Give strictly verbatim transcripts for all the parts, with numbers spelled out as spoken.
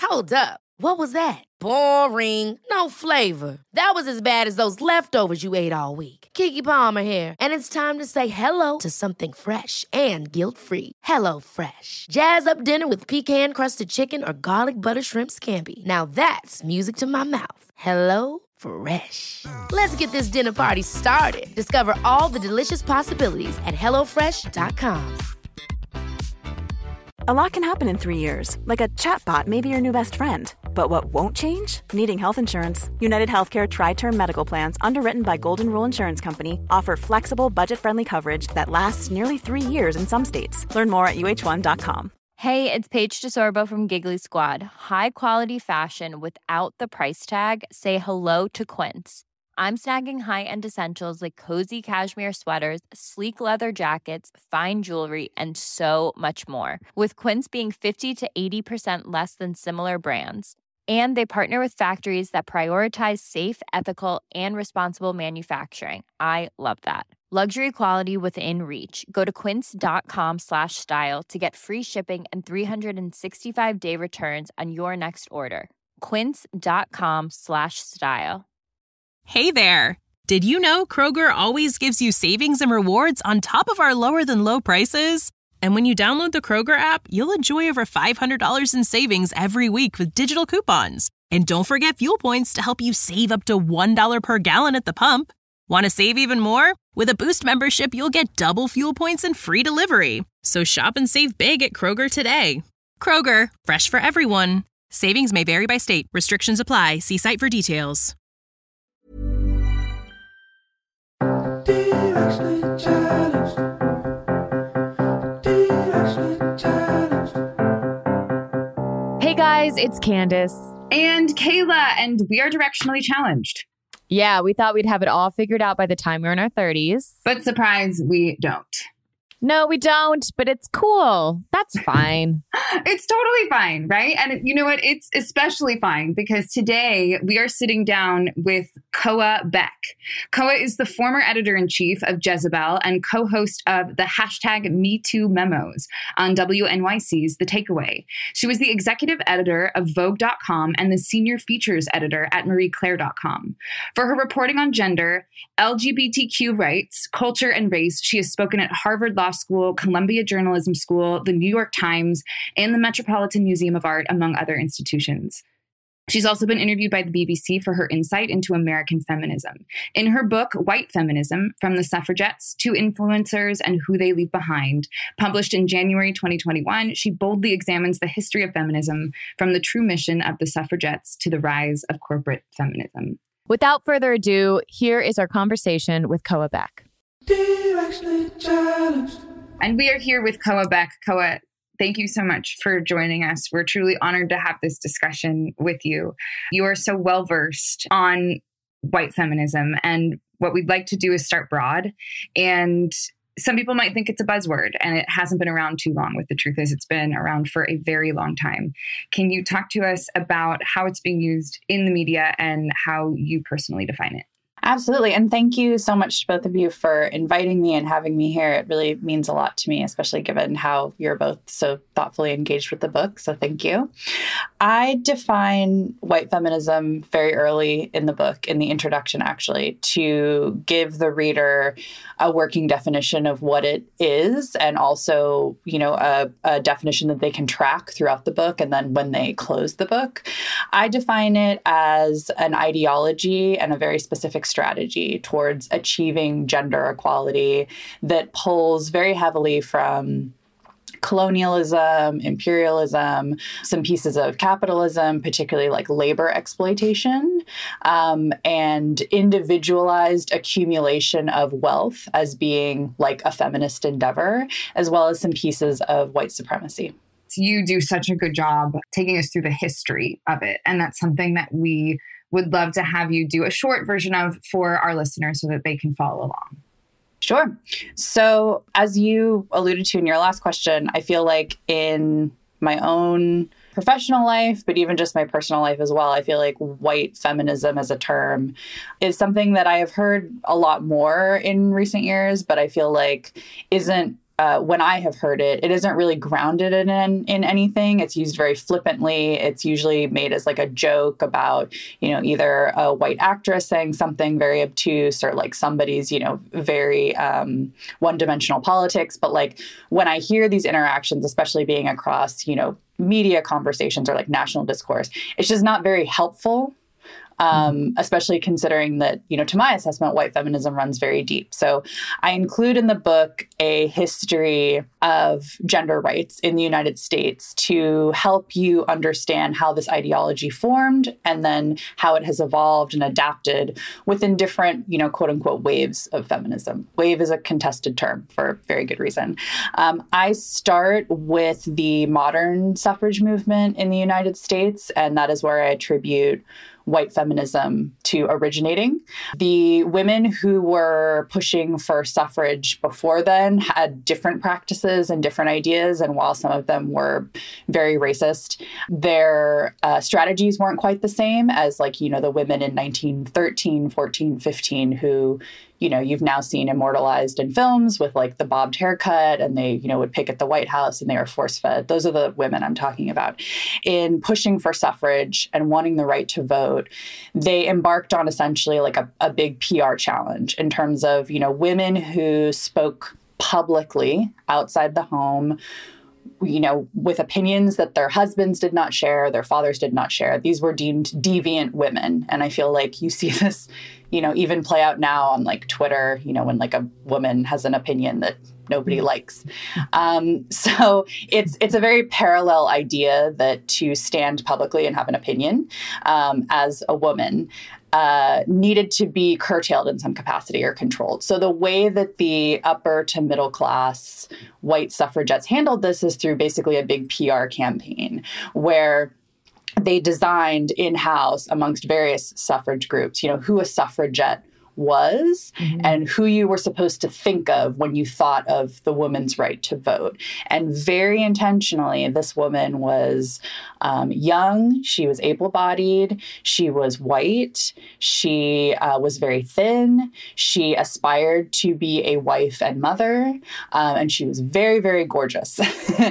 Hold up. What was that? Boring. No flavor. That was as bad as those leftovers you ate all week. Keke Palmer here, and it's time to say hello to something fresh and guilt-free. Hello Fresh. Jazz up dinner with pecan-crusted chicken or garlic butter shrimp scampi. Now that's music to my mouth. Hello Fresh. Let's get this dinner party started. Discover all the delicious possibilities at hello fresh dot com. A lot can happen in three years, like a chatbot may be your new best friend. But what won't change? Needing health insurance. United Healthcare Tri-Term Medical Plans, underwritten by Golden Rule Insurance Company, offer flexible, budget-friendly coverage that lasts nearly three years in some states. Learn more at U H one dot com. Hey, it's Paige DeSorbo from Giggly Squad. High quality fashion without the price tag. Say hello to Quince. I'm snagging high-end essentials like cozy cashmere sweaters, sleek leather jackets, fine jewelry, and so much more. With Quince being fifty to eighty percent less than similar brands. And they partner with factories that prioritize safe, ethical, and responsible manufacturing. I love that. Luxury quality within reach. Go to quince.com slash style to get free shipping and three sixty-five day returns on your next order. Quince.com slash style. Hey there. Did you know Kroger always gives you savings and rewards on top of our lower than low prices? And when you download the Kroger app, you'll enjoy over five hundred dollars in savings every week with digital coupons. And don't forget fuel points to help you save up to one dollar per gallon at the pump. Want to save even more? With a Boost membership, you'll get double fuel points and free delivery. So shop and save big at Kroger today. Kroger, fresh for everyone. Savings may vary by state. Restrictions apply. See site for details. Hey guys, it's Candace. And Kayla, and we are directionally challenged. Yeah, we thought we'd have it all figured out by the time we're in our thirties. But surprise, we don't. No, we don't, but it's cool. That's fine. It's totally fine, right? And you know what? It's especially fine because today we are sitting down with Koa Beck. Koa is the former editor-in-chief of Jezebel and co-host of the hashtag MeToo Memos on W N Y C's The Takeaway. She was the executive editor of Vogue dot com and the senior features editor at Marie Claire dot com. For her reporting on gender, L G B T Q rights, culture, and race, she has spoken at Harvard Law School, Columbia Journalism School, the New York Times, and the Metropolitan Museum of Art, among other institutions. She's also been interviewed by the B B C for her insight into American feminism. In her book, White Feminism, From the Suffragettes to Influencers and Who They Leave Behind, published in January twenty twenty-one, she boldly examines the history of feminism from the true mission of the suffragettes to the rise of corporate feminism. Without further ado, here is our conversation with Koa Beck. And we are here with Koa Beck. Koa, thank you so much for joining us. We're truly honored to have this discussion with you. You are so well-versed on white feminism, and what we'd like to do is start broad. And some people might think it's a buzzword, and it hasn't been around too long. With the truth is, it's been around for a very long time. Can you talk to us about how it's being used in the media and how you personally define it? Absolutely. And thank you so much to both of you for inviting me and having me here. It really means a lot to me, especially given how you're both so thoughtfully engaged with the book. So thank you. I define white feminism very early in the book, in the introduction, actually, to give the reader a working definition of what it is, and also, you know, a, a definition that they can track throughout the book. And then when they close the book, I define it as an ideology and a very specific strategy towards achieving gender equality that pulls very heavily from colonialism, imperialism, some pieces of capitalism, particularly like labor exploitation, um, and individualized accumulation of wealth as being like a feminist endeavor, as well as some pieces of white supremacy. You do such a good job taking us through the history of it. And that's something that we would love to have you do a short version of for our listeners so that they can follow along. Sure. So as you alluded to in your last question, I feel like in my own professional life, but even just my personal life as well, I feel like white feminism as a term is something that I have heard a lot more in recent years, but I feel like isn't uh, when I have heard it, it isn't really grounded in, in in anything. It's used very flippantly. It's usually made as like a joke about, you know, either a white actress saying something very obtuse or like somebody's, you know, very um, one-dimensional politics. But like when I hear these interactions, especially being across, you know, media conversations or like national discourse, it's just not very helpful. Um, especially considering that, you know, to my assessment, white feminism runs very deep. So I include in the book a history of gender rights in the United States to help you understand how this ideology formed and then how it has evolved and adapted within different, you know, quote unquote, waves of feminism. Wave is a contested term for a very good reason. Um, I start with the modern suffrage movement in the United States, and that is where I attribute white feminism to originating. The women who were pushing for suffrage before then had different practices and different ideas. And while some of them were very racist, their uh, strategies weren't quite the same as, like, you know, the women in nineteen thirteen, fourteen, fifteen who, you know, you've now seen immortalized in films with like the bobbed haircut, and they, you know, would picket the White House and they were force-fed. Those are the women I'm talking about. In pushing for suffrage and wanting the right to vote, they embarked on essentially like a, a big P R challenge in terms of, you know, women who spoke publicly outside the home, you know, with opinions that their husbands did not share, their fathers did not share. These were deemed deviant women. And I feel like you see this, you know, even play out now on like Twitter, you know, when like a woman has an opinion that nobody likes. Um, so it's it's a very parallel idea that to stand publicly and have an opinion um, as a woman uh, needed to be curtailed in some capacity or controlled. So the way that the upper to middle class white suffragettes handled this is through basically a big P R campaign where they designed in-house amongst various suffrage groups, you know, who a suffragette was mm-hmm. and who you were supposed to think of when you thought of the woman's right to vote. And very intentionally, this woman was um, young, she was able-bodied, she was white, she uh, was very thin, she aspired to be a wife and mother, um, and she was very, very gorgeous.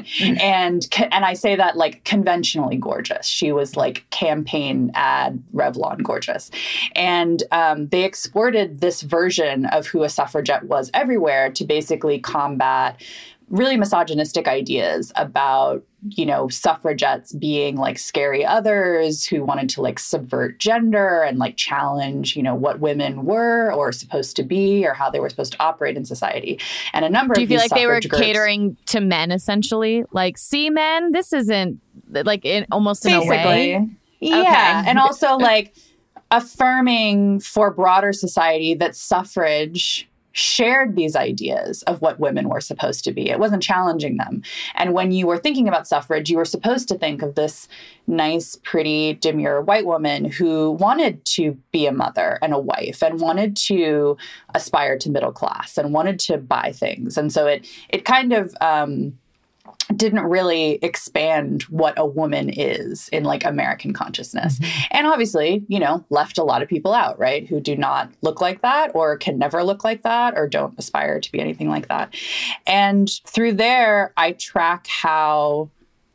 and and I say that like conventionally gorgeous. She was like campaign ad Revlon gorgeous. And um, they exported this version of who a suffragette was everywhere to basically combat really misogynistic ideas about, you know, suffragettes being like scary others who wanted to like subvert gender and like challenge, you know, what women were or supposed to be or how they were supposed to operate in society. And a number Do you of feel these like they were groups, catering to men essentially? Like, see, men, this isn't like in, almost in basically, a way. Yeah. Okay. And also like affirming for broader society that suffrage shared these ideas of what women were supposed to be. It wasn't challenging them. And when you were thinking about suffrage, you were supposed to think of this nice, pretty, demure white woman who wanted to be a mother and a wife and wanted to aspire to middle class and wanted to buy things. And so it it kind of um, didn't really expand what a woman is in like American consciousness. Mm-hmm. And obviously, you know, left a lot of people out, right, who do not look like that or can never look like that or don't aspire to be anything like that. And through there, I track how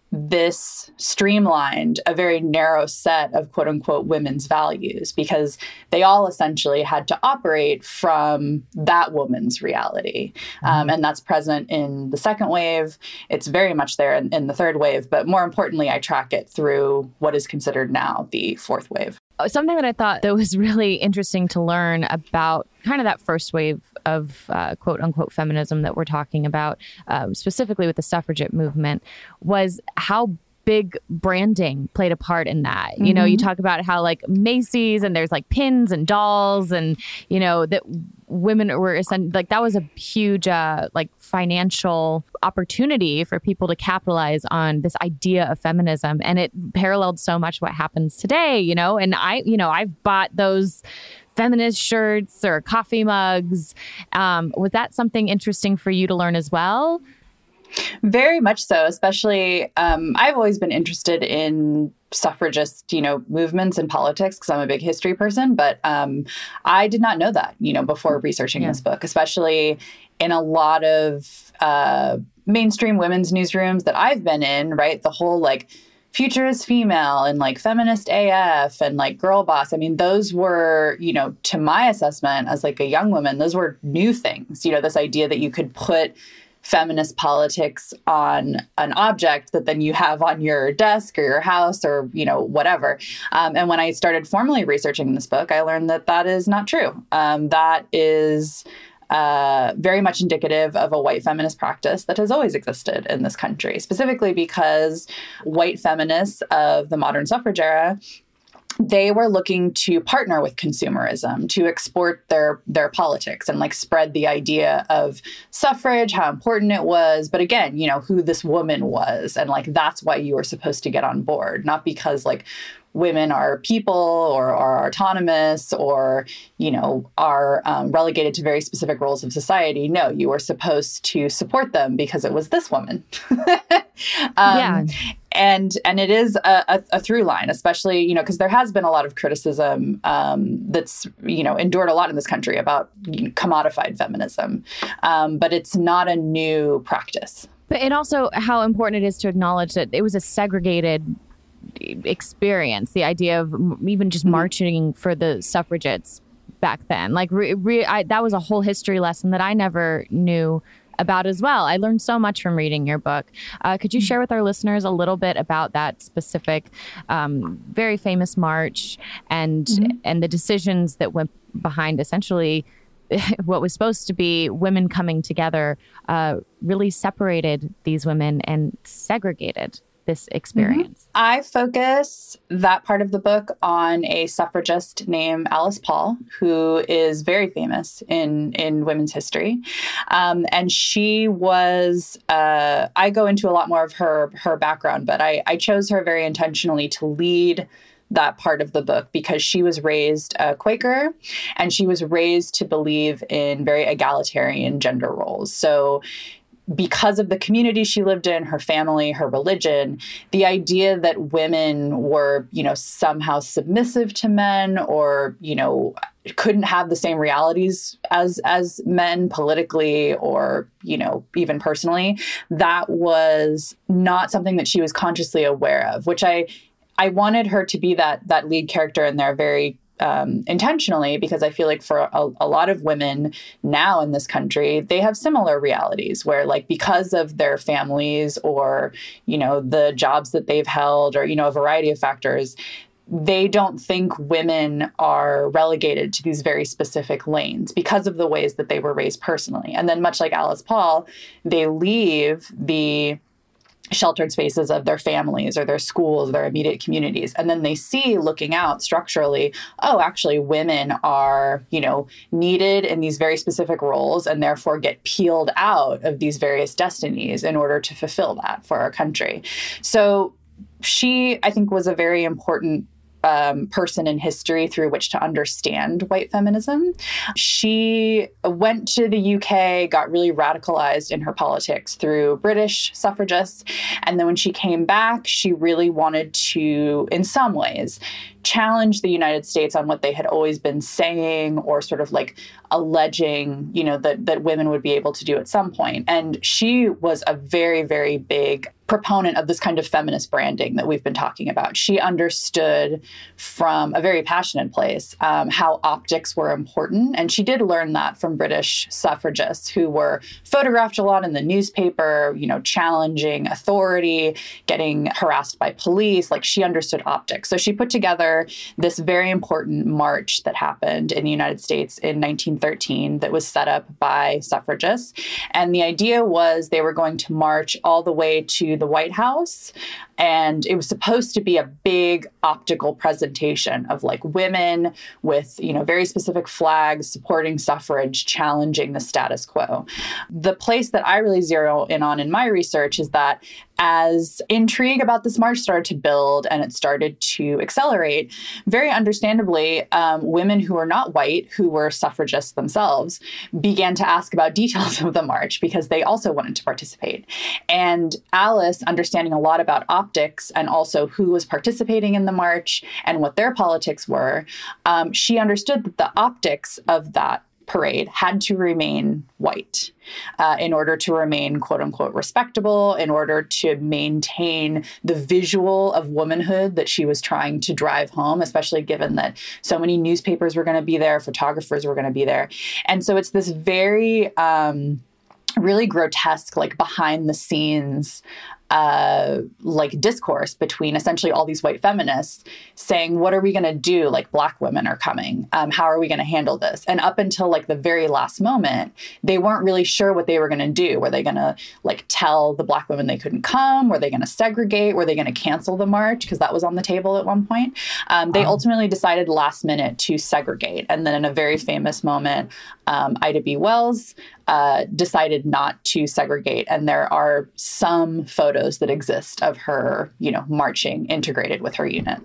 this streamlined a very narrow set of quote unquote women's values because they all essentially had to operate from that woman's reality. Mm-hmm. Um, and that's present in the second wave. It's very much there in, in the third wave. But more importantly, I track it through what is considered now the fourth wave. Something that I thought that was really interesting to learn about kind of that first wave of uh, quote unquote feminism that we're talking about, um, specifically with the suffragette movement, was how big branding played a part in that. Mm-hmm. You know, you talk about how like Macy's and there's like pins and dolls and, you know, that women were like that was a huge uh, like financial opportunity for people to capitalize on this idea of feminism. And it paralleled so much what happens today, you know, and I, you know, I've bought those feminist shirts or coffee mugs. Um, was that something interesting for you to learn as well? Very much so, especially um, I've always been interested in suffragist, you know, movements and politics because I'm a big history person. But um, I did not know that, you know, before researching yeah. this book, especially in a lot of uh, mainstream women's newsrooms that I've been in, right? The whole like future is female and like feminist A F and like girl boss. I mean, those were, you know, to my assessment as like a young woman, those were new things, you know, this idea that you could put feminist politics on an object that then you have on your desk or your house or, you know, whatever. Um, and when I started formally researching this book, I learned that that is not true. Um, that is uh, very much indicative of a white feminist practice that has always existed in this country, specifically because white feminists of the modern suffrage era, they were looking to partner with consumerism to export their their politics and like spread the idea of suffrage, how important it was. But again, you know, who this woman was. And like, that's why you were supposed to get on board, not because like women are people or are autonomous or, you know, are um, relegated to very specific roles of society. No, you were supposed to support them because it was this woman. um, yeah. And and it is a, a, a through line, especially, you know, because there has been a lot of criticism um, that's, you know, endured a lot in this country about you know, commodified feminism. Um, but it's not a new practice. But and also how important it is to acknowledge that it was a segregated experience, the idea of even just marching mm-hmm. for the suffragettes back then. Like re, re, I, that was a whole history lesson that I never knew about as well. I learned so much from reading your book. Uh, could you share with our listeners a little bit about that specific, um, very famous march and mm-hmm. and the decisions that went behind essentially what was supposed to be women coming together, uh, really separated these women and segregated this experience? Mm-hmm. I focus that part of the book on a suffragist named Alice Paul, who is very famous in, in women's history. Um, and she was, uh, I go into a lot more of her, her background, but I, I chose her very intentionally to lead that part of the book because she was raised a Quaker and she was raised to believe in very egalitarian gender roles. So because of the community she lived in, her family, her religion, the idea that women were, you know, somehow submissive to men or, you know, couldn't have the same realities as as men politically or, you know, even personally, that was not something that she was consciously aware of, which I I wanted her to be that that lead character in there very Um, intentionally, because I feel like for a, a lot of women now in this country, they have similar realities where like because of their families or, you know, the jobs that they've held or, you know, a variety of factors, they don't think women are relegated to these very specific lanes because of the ways that they were raised personally. And then much like Alice Paul, they leave the sheltered spaces of their families or their schools, their immediate communities. And then they see looking out structurally, oh, actually women are, you know, needed in these very specific roles and therefore get peeled out of these various destinies in order to fulfill that for our country. So she, I think, was a very important Um, person in history through which to understand white feminism. She went to the U K, got really radicalized in her politics through British suffragists. And then when she came back, she really wanted to, in some ways, challenge the United States on what they had always been saying or sort of like alleging, you know, that, that women would be able to do at some point. And she was a very, very big proponent of this kind of feminist branding that we've been talking about. She understood from a very passionate place um, how optics were important. And she did learn that from British suffragists who were photographed a lot in the newspaper, you know, challenging authority, getting harassed by police. Like she understood optics. So she put together this very important march that happened in the United States in nineteen thirteen that was set up by suffragists. And the idea was they were going to march all the way to the White House. And it was supposed to be a big optical presentation of like women with, you know, very specific flags supporting suffrage, challenging the status quo. The place that I really zero in on in my research is that as intrigue about this march started to build and it started to accelerate, very understandably, um, women who were not white, who were suffragists themselves, began to ask about details of the march because they also wanted to participate. And Alice, understanding a lot about optics and also who was participating in the march and what their politics were, um, she understood that the optics of that parade had to remain white uh, in order to remain, quote unquote, respectable, in order to maintain the visual of womanhood that she was trying to drive home, especially given that so many newspapers were going to be there, photographers were going to be there. And so it's this very, um, really grotesque, like behind the scenes Uh, like discourse between essentially all these white feminists saying, what are we going to do? Like, Black women are coming. Um, how are we going to handle this? And up until like the very last moment, they weren't really sure what they were going to do. Were they going to like tell the Black women they couldn't come? Were they going to segregate? Were they going to cancel the march? Because that was on the table at one point. Um, they um, ultimately decided last minute to segregate. And then in a very famous moment, um, Ida B. Wells uh, decided not to segregate. And there are some photos that exist of her, you know, marching integrated with her unit.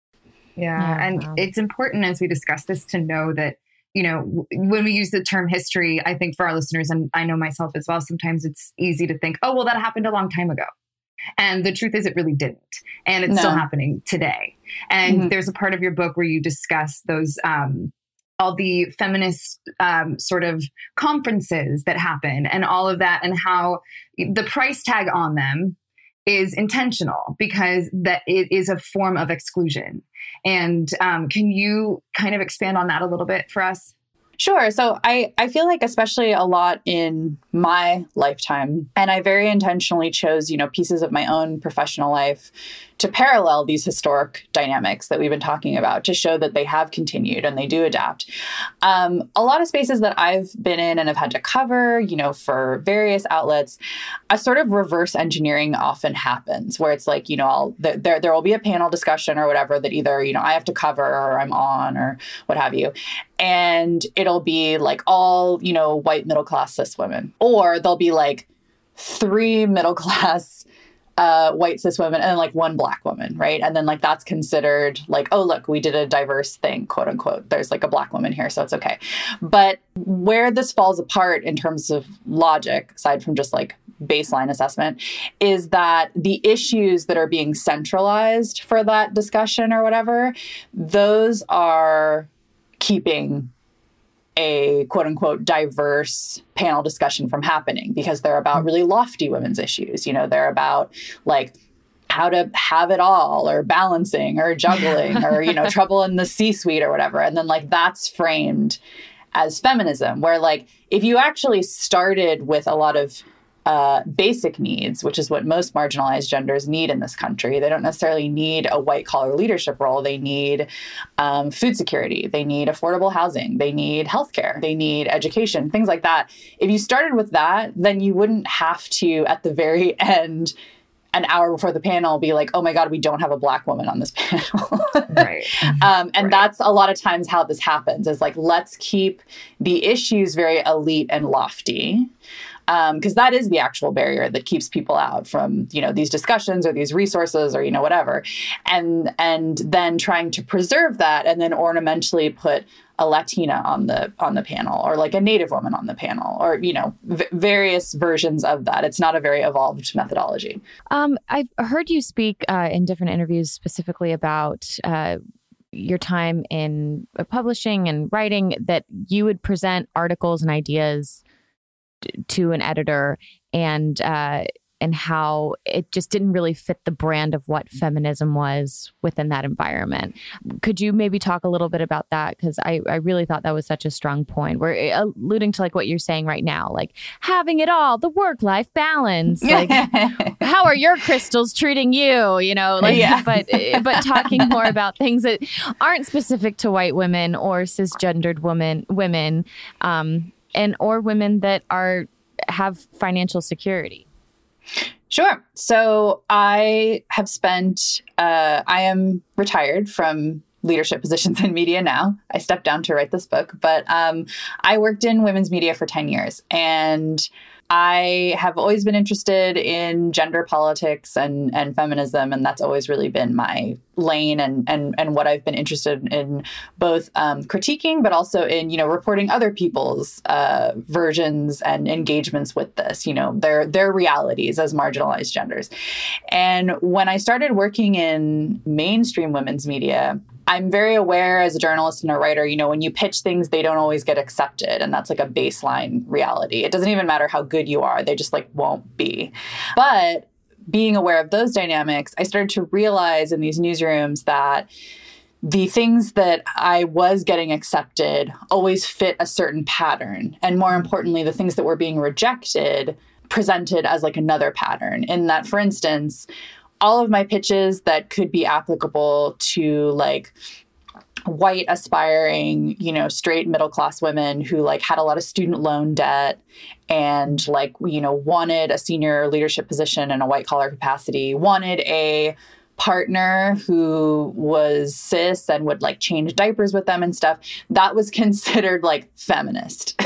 Yeah. yeah and wow. It's important as we discuss this to know that, you know, w- when we use the term history, I think for our listeners, and I know myself as well, sometimes it's easy to think, oh, well, that happened a long time ago. And the truth is it really didn't. And it's no. still happening today. And mm-hmm. there's a part of your book where you discuss those, um, all the feminist um, sort of conferences that happen and all of that, and how the price tag on them is intentional because that it is a form of exclusion. And um, can you kind of expand on that a little bit for us? Sure. So I, I feel like especially a lot in my lifetime, and I very intentionally chose, you know, pieces of my own professional life to parallel these historic dynamics that we've been talking about, to show that they have continued and they do adapt. Um, a lot of spaces that I've been in and have had to cover, you know, for various outlets, a sort of reverse engineering often happens where it's like, you know, I'll, th- there there will be a panel discussion or whatever that either, you know, I have to cover or I'm on or what have you. And it'll be like all, you know, white middle class cis women, or there'll be like three middle class uh, white cis women and like one Black woman, right? And then like that's considered like, oh, look, we did a diverse thing, quote unquote. There's like a Black woman here, so it's okay. But where this falls apart in terms of logic, aside from just like baseline assessment, is that the issues that are being centralized for that discussion or whatever, those are keeping a quote unquote diverse panel discussion from happening because they're about really lofty women's issues. You know, they're about like how to have it all or balancing or juggling or, you know, trouble in the C-suite or whatever. And then like that's framed as feminism, where like if you actually started with a lot of Uh, basic needs, which is what most marginalized genders need in this country. They don't necessarily need a white collar leadership role. They need um, food security. They need affordable housing. They need healthcare. They need education, things like that. If you started with that, then you wouldn't have to, at the very end, an hour before the panel, be like, oh my God, we don't have a Black woman on this panel. Right. um, and right. that's a lot of times how this happens, is like, let's keep the issues very elite and lofty. Because um, that is the actual barrier that keeps people out from, you know, these discussions or these resources or, you know, whatever. And and then trying to preserve that and then ornamentally put a Latina on the on the panel, or like a Native woman on the panel, or, you know, v- various versions of that. It's not a very evolved methodology. Um, I've heard you speak uh, in different interviews specifically about uh, your time in publishing and writing, that you would present articles and ideas to an editor, and uh, and how it just didn't really fit the brand of what feminism was within that environment. Could you maybe talk a little bit about that? Because I, I really thought that was such a strong point. We're alluding to like what you're saying right now, like having it all, the work-life balance. Like, how are your crystals treating you? You know, like, yeah. but but talking more about things that aren't specific to white women or cisgendered women, women, um, and or women that are have financial security. Sure. So I have spent, uh, I am retired from leadership positions in media now. I stepped down to write this book, but um, I worked in women's media for ten years. And I have always been interested in gender politics and, and feminism, and that's always really been my lane and and and what I've been interested in, both um, critiquing, but also in, you know, reporting other people's uh, versions and engagements with this, you know, their their realities as marginalized genders. And when I started working in mainstream women's media, I'm very aware as a journalist and a writer, you know, when you pitch things, they don't always get accepted. And that's like a baseline reality. It doesn't even matter how good you are. They just like won't be. But being aware of those dynamics, I started to realize in these newsrooms that the things that I was getting accepted always fit a certain pattern. And more importantly, the things that were being rejected presented as like another pattern. In that, for instance, all of my pitches that could be applicable to like white aspiring, you know, straight middle class women who like had a lot of student loan debt and like, you know, wanted a senior leadership position in a white collar capacity, wanted a partner who was cis and would like change diapers with them and stuff, that was considered like feminist.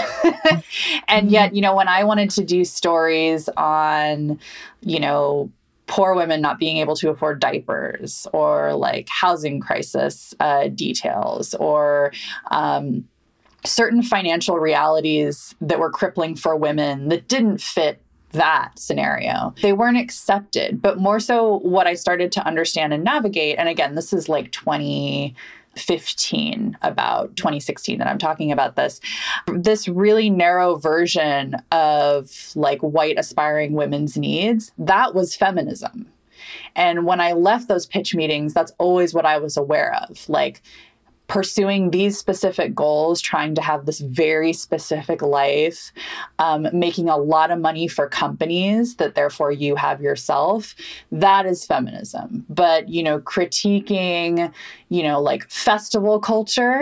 And yet, you know, when I wanted to do stories on, you know, poor women not being able to afford diapers, or like housing crisis uh, details, or um, certain financial realities that were crippling for women that didn't fit that scenario, they weren't accepted. But more so what I started to understand and navigate, and again, this is like twenty fifteen, about twenty sixteen that I'm talking about this, this really narrow version of like white aspiring women's needs, that was feminism. And when I left those pitch meetings, that's always what I was aware of, like pursuing these specific goals, trying to have this very specific life, um, making a lot of money for companies that therefore you have yourself. That is feminism. But, you know, critiquing, you know, like festival culture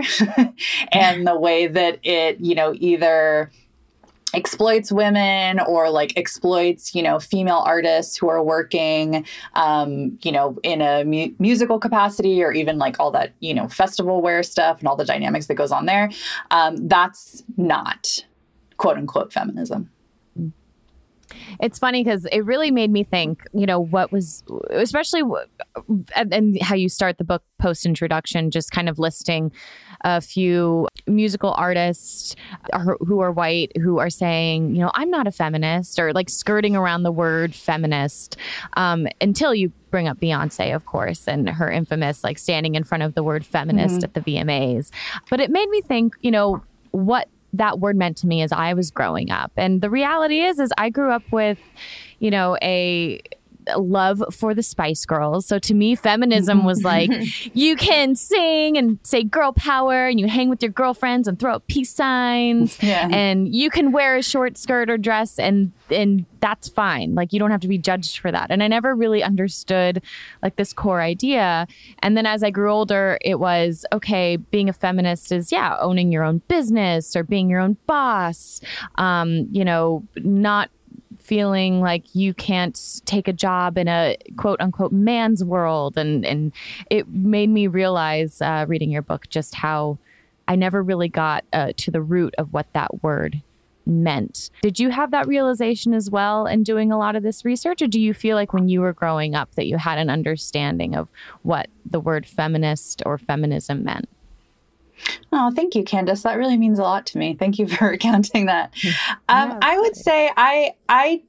and the way that it, you know, either exploits women or like exploits, you know, female artists who are working, um, you know, in a mu- musical capacity, or even like all that, you know, festival wear stuff and all the dynamics that goes on there. Um, that's not quote unquote feminism. It's funny because it really made me think, you know, what was, especially, and, and how you start the book post introduction, just kind of listing a few musical artists who are white who are saying, you know, I'm not a feminist, or like skirting around the word feminist, um, until you bring up Beyonce, of course, and her infamous like standing in front of the word feminist mm-hmm. at the V M As. But it made me think, you know, what that word meant to me as I was growing up. And the reality is, is I grew up with, you know, a love for the Spice Girls. So to me, feminism was like, you can sing and say girl power, and you hang with your girlfriends and throw up peace signs, yeah. and you can wear a short skirt or dress, and and that's fine. Like, you don't have to be judged for that. And I never really understood like this core idea. And then as I grew older, it was, okay, being a feminist is, yeah, owning your own business or being your own boss, um, you know, not feeling like you can't take a job in a quote unquote man's world. And, and it made me realize, uh, reading your book, just how I never really got uh, to the root of what that word meant. Did you have that realization as well in doing a lot of this research? Or do you feel like when you were growing up that you had an understanding of what the word feminist or feminism meant? Oh, thank you, Candace. That really means a lot to me. Thank you for recounting that. Um, yeah, I would say I, I,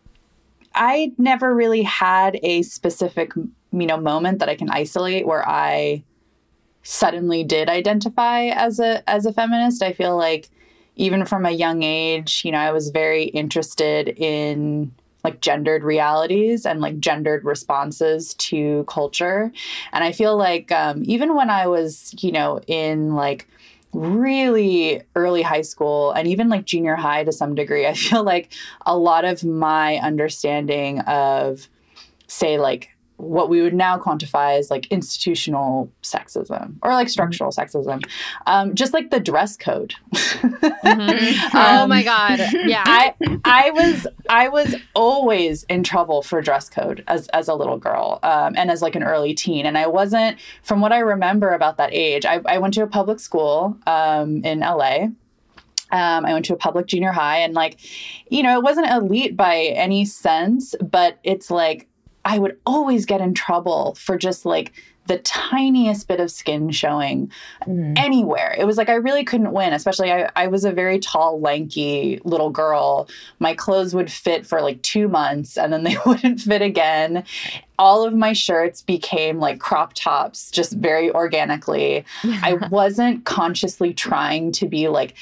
I never really had a specific, you know, moment that I can isolate where I suddenly did identify as a as a feminist. I feel like even from a young age, you know, I was very interested in like gendered realities and like gendered responses to culture. And I feel like um, even when I was, you know, in like really early high school and even like junior high to some degree, I feel like a lot of my understanding of, say, like what we would now quantify as like institutional sexism or like structural mm-hmm. sexism, um, just like the dress code. mm-hmm. um, oh my God. Yeah. I, I was, I was always in trouble for dress code as, as a little girl, um, and as like an early teen. And I wasn't, from what I remember about that age, I, I went to a public school, um, in L A. Um, I went to a public junior high, and like, you know, it wasn't elite by any sense, but it's like, I would always get in trouble for just like the tiniest bit of skin showing mm. anywhere. It was like I really couldn't win, especially I, I was a very tall, lanky little girl. My clothes would fit for like two months and then they wouldn't fit again. All of my shirts became like crop tops just very organically. I wasn't consciously trying to be like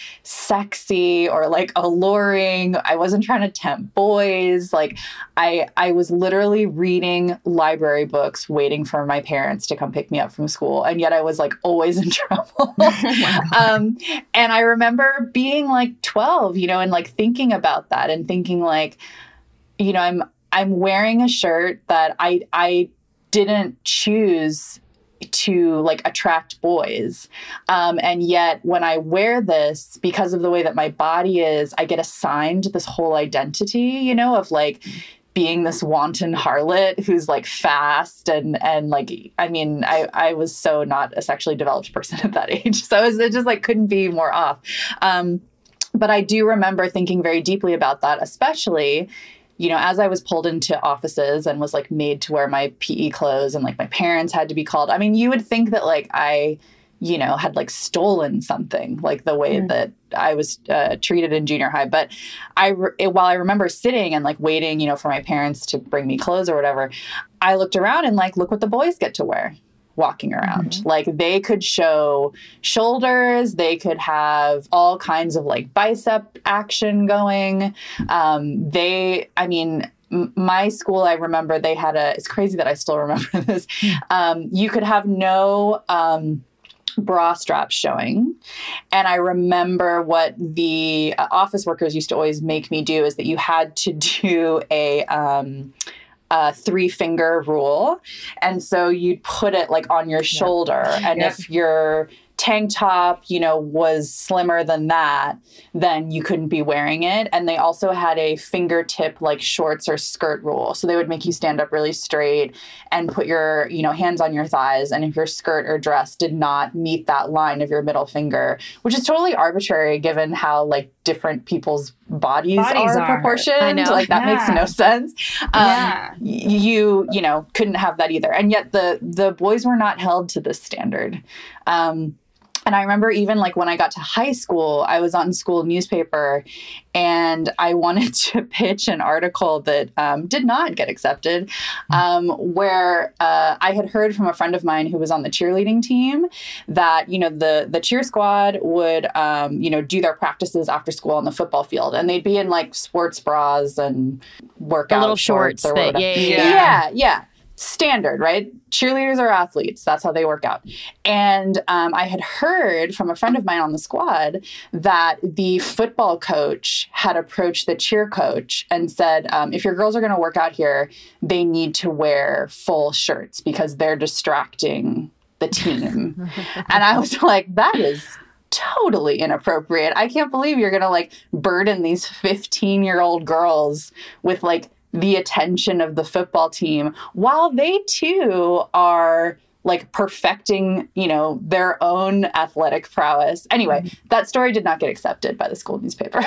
sexy or like alluring. I wasn't trying to tempt boys. Like I I was literally reading library books, waiting for my parents to come pick me up from school. And yet I was like always in trouble. Oh um, and I remember being like twelve, you know, and like thinking about that and thinking like, you know, I'm I'm wearing a shirt that I I didn't choose to like attract boys. Um, and yet when I wear this, because of the way that my body is, I get assigned this whole identity, you know, of like being this wanton harlot who's like fast and, and like, I mean, I, I was so not a sexually developed person at that age. So it, was, it just like couldn't be more off. Um, but I do remember thinking very deeply about that, especially you know, as I was pulled into offices and was like made to wear my P E clothes and like my parents had to be called. I mean, you would think that like I, you know, had like stolen something, like the way mm. that I was uh, treated in junior high. But I, re- it, while I remember sitting and like waiting, you know, for my parents to bring me clothes or whatever, I looked around and like, look what the boys get to wear walking around. Mm-hmm. Like they could show shoulders, they could have all kinds of like bicep action going. Um, they, I mean, m- my school, I remember they had a, it's crazy that I still remember this. Um, you could have no, um, bra straps showing. And I remember what the uh, office workers used to always make me do is that you had to do a, um, Uh, three finger rule. And so you'd put it like on your shoulder. Yep. And yep. if your tank top, you know, was slimmer than that, then you couldn't be wearing it. And they also had a fingertip like shorts or skirt rule. So they would make you stand up really straight and put your, you know, hands on your thighs. And if your skirt or dress did not meet that line of your middle finger, which is totally arbitrary given how like different people's bodies, bodies are, are proportioned. I know. Like that yeah. makes no sense. Um, yeah. You, you know, couldn't have that either. And yet the, the boys were not held to this standard. Um, And I remember even like when I got to high school, I was on school newspaper and I wanted to pitch an article that um, did not get accepted, um, where uh, I had heard from a friend of mine who was on the cheerleading team that, you know, the, the cheer squad would, um, you know, do their practices after school on the football field. And they'd be in like sports bras and workout the little shorts. shorts or that, whatever. yeah, yeah, yeah. yeah. Standard, right? Cheerleaders are athletes. That's how they work out. And um, I had heard from a friend of mine on the squad that the football coach had approached the cheer coach and said, um, if your girls are going to work out here, they need to wear full shirts because they're distracting the team. And I was like, that is totally inappropriate. I can't believe you're going to like burden these fifteen-year-old girls with like the attention of the football team while they too are like perfecting, you know, their own athletic prowess. Anyway, that story did not get accepted by the school newspaper.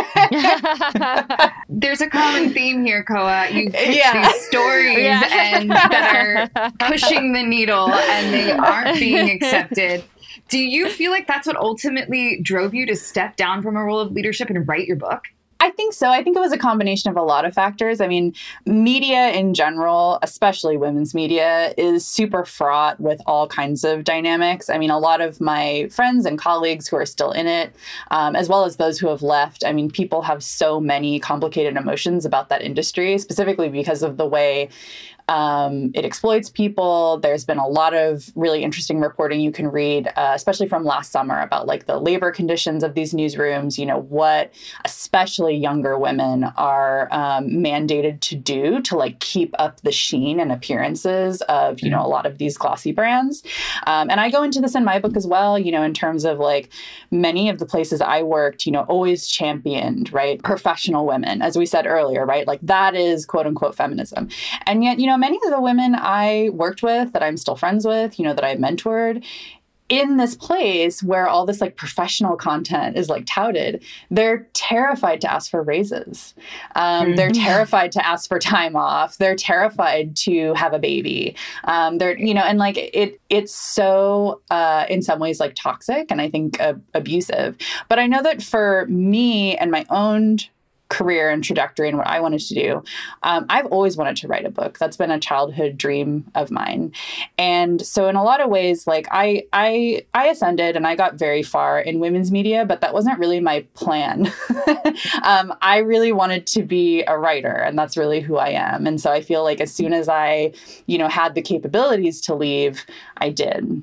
There's a common theme here, Koa. You pitch yeah. these stories yeah. and that are pushing the needle and they aren't being accepted. Do you feel like that's what ultimately drove you to step down from a role of leadership and write your book? I think so. I think it was a combination of a lot of factors. I mean, media in general, especially women's media, is super fraught with all kinds of dynamics. I mean, a lot of my friends and colleagues who are still in it, um, as well as those who have left, I mean, people have so many complicated emotions about that industry, specifically because of the way Um, it exploits people. There's been a lot of really interesting reporting you can read, uh, especially from last summer, about like the labor conditions of these newsrooms, you know, what especially younger women are um, mandated to do to like keep up the sheen and appearances of, you know, a lot of these glossy brands. Um, and I go into this in my book as well, you know, in terms of like many of the places I worked, you know, always championed, right, professional women, as we said earlier, right? Like that is quote unquote feminism. And yet, you know, many of the women I worked with that I'm still friends with, you know, that I mentored, in this place where all this like professional content is like touted, they're terrified to ask for raises. Um, mm-hmm. They're terrified to ask for time off. They're terrified to have a baby. Um, they're, you know, and like it, it's so, uh, in some ways like toxic and I think uh, abusive. But I know that for me and my own career and trajectory and what I wanted to do, um, I've always wanted to write a book. That's been a childhood dream of mine. And so in a lot of ways, like I, I, I ascended and I got very far in women's media, but that wasn't really my plan. um, I really wanted to be a writer, and that's really who I am. And so I feel like as soon as I, you know, had the capabilities to leave, I did.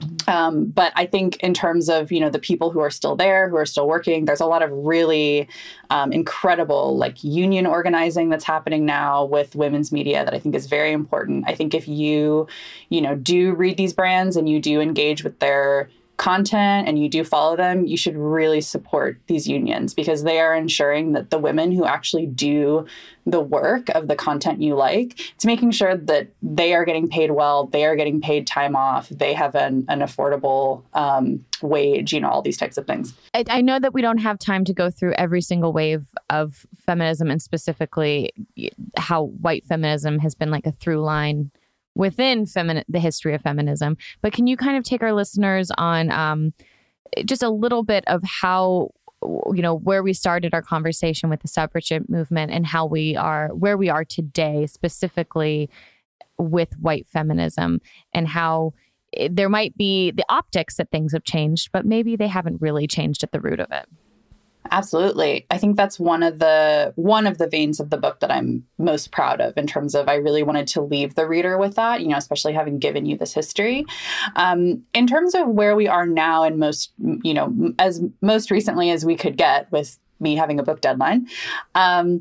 Um, but I think in terms of, you know, the people who are still there, who are still working, there's a lot of really um, incredible like union organizing that's happening now with women's media that I think is very important. I think if you, you know, do read these brands and you do engage with their content and you do follow them, you should really support these unions because they are ensuring that the women who actually do the work of the content you like, it's making sure that they are getting paid well, they are getting paid time off, they have an, an affordable um, wage, you know, all these types of things. I, I know that we don't have time to go through every single wave of feminism and specifically how white feminism has been like a through line within femini- the history of feminism. But can you kind of take our listeners on um, just a little bit of how, you know, where we started our conversation with the suffragette movement and how we are, where we are today, specifically with white feminism, and how it, there might be the optics that things have changed, but maybe they haven't really changed at the root of it. Absolutely. I think that's one of the one of the veins of the book that I'm most proud of in terms of I really wanted to leave the reader with that, you know, especially having given you this history. Um, in terms of where we are now and most, you know, as most recently as we could get with me having a book deadline, um,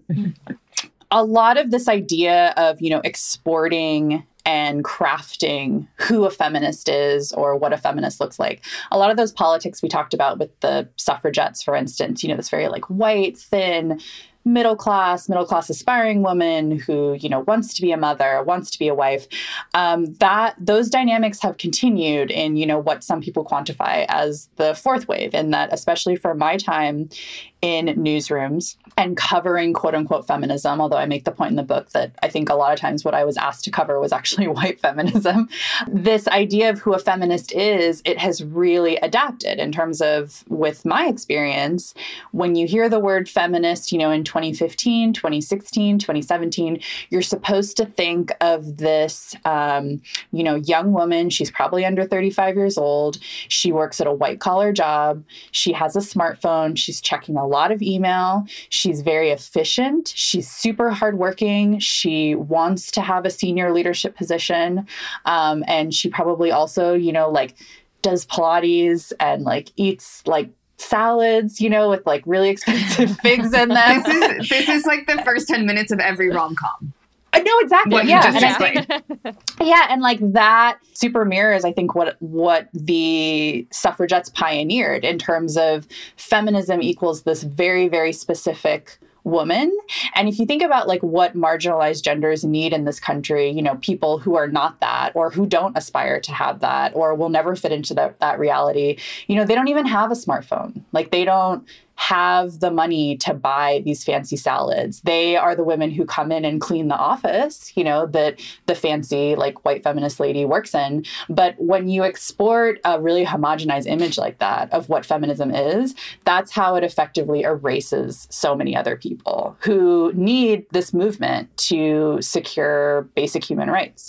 a lot of this idea of, you know, exporting and crafting who a feminist is or what a feminist looks like. A lot of those politics we talked about with the suffragettes, for instance, you know, this very like white, thin, middle class, middle class aspiring woman who, you know, wants to be a mother, wants to be a wife. Um, that those dynamics have continued in, you know, what some people quantify as the fourth wave, and that especially for my time in newsrooms and covering quote unquote feminism, although I make the point in the book that I think a lot of times what I was asked to cover was actually white feminism. This idea of who a feminist is, it has really adapted in terms of, with my experience, when you hear the word feminist, you know, in twenty fifteen, twenty sixteen, twenty seventeen, you're supposed to think of this, um, you know, young woman. She's probably under thirty-five years old. She works at a white collar job. She has a smartphone. She's checking a lot of email. She's very efficient. She's super hardworking. She wants to have a senior leadership position. Um, and she probably also, you know, like does Pilates and like eats like salads, you know, with like really expensive figs in them. This is this is like the first ten minutes of every rom-com. I know exactly. What yeah. you just explained. Yeah. And like that super mirrors, I think, what what the suffragettes pioneered in terms of feminism equals this very, very specific woman. And if you think about like what marginalized genders need in this country, you know, people who are not that or who don't aspire to have that or will never fit into that, that reality, you know, they don't even have a smartphone. Like they don't have the money to buy these fancy salads. They are the women who come in and clean the office, you know, that the fancy like white feminist lady works in. But when you export a really homogenized image like that of what feminism is, that's how it effectively erases so many other people who need this movement to secure basic human rights.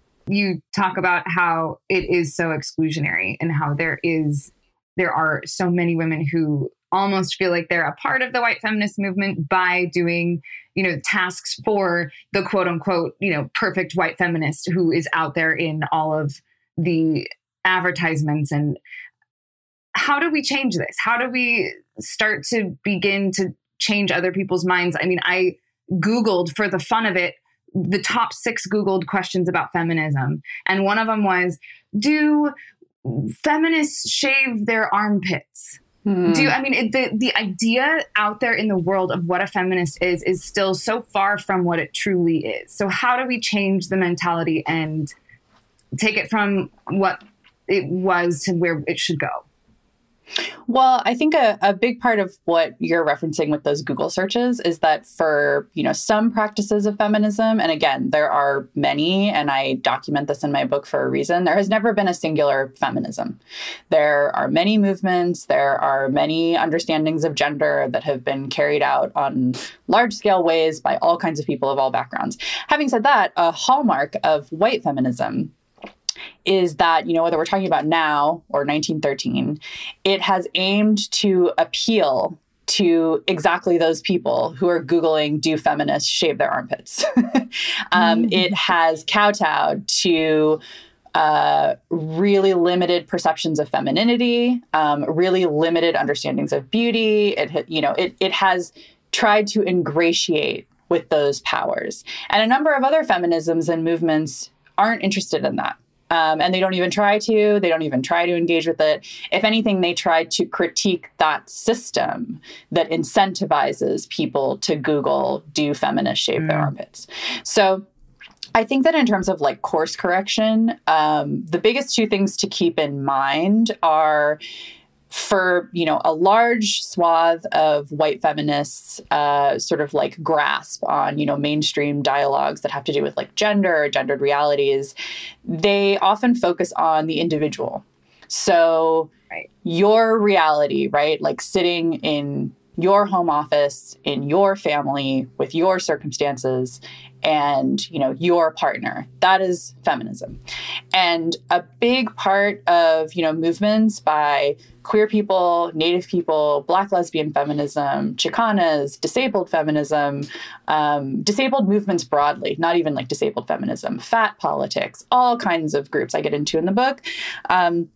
You talk about how it is so exclusionary and how there is, there are so many women who almost feel like they're a part of the white feminist movement by doing, you know, tasks for the quote unquote, you know, perfect white feminist who is out there in all of the advertisements. And how do we change this? How do we start to begin to change other people's minds? I mean, I Googled for the fun of it, the top six Googled questions about feminism. And one of them was, do feminists shave their armpits? Hmm. Do you, I mean, it, the, the idea out there in the world of what a feminist is, is still so far from what it truly is. So how do we change the mentality and take it from what it was to where it should go? Well, I think a, a big part of what you're referencing with those Google searches is that for, you know, some practices of feminism, and again, there are many, and I document this in my book for a reason, there has never been a singular feminism. There are many movements, there are many understandings of gender that have been carried out on large scale ways by all kinds of people of all backgrounds. Having said that, a hallmark of white feminism is that, you know, whether we're talking about now or nineteen thirteen, it has aimed to appeal to exactly those people who are Googling, do feminists shave their armpits? um, mm-hmm. It has kowtowed to uh, really limited perceptions of femininity, um, really limited understandings of beauty. It, you know, it, it has tried to ingratiate with those powers. And a number of other feminisms and movements aren't interested in that. Um, and they don't even try to. They don't even try to engage with it. If anything, they try to critique that system that incentivizes people to Google, do feminists shave mm. their armpits? So I think that in terms of like course correction, um, the biggest two things to keep in mind are, for, you know, a large swath of white feminists uh, sort of like grasp on, you know, mainstream dialogues that have to do with like gender or gendered realities, they often focus on the individual. So right. your reality, right? Like sitting in your home office, in your family, with your circumstances, and, you know, your partner. That is feminism. And a big part of, you know, movements by queer people, Native people, Black lesbian feminism, Chicanas, disabled feminism, um, disabled movements broadly, not even like disabled feminism, fat politics, all kinds of groups I get into in the book. Um,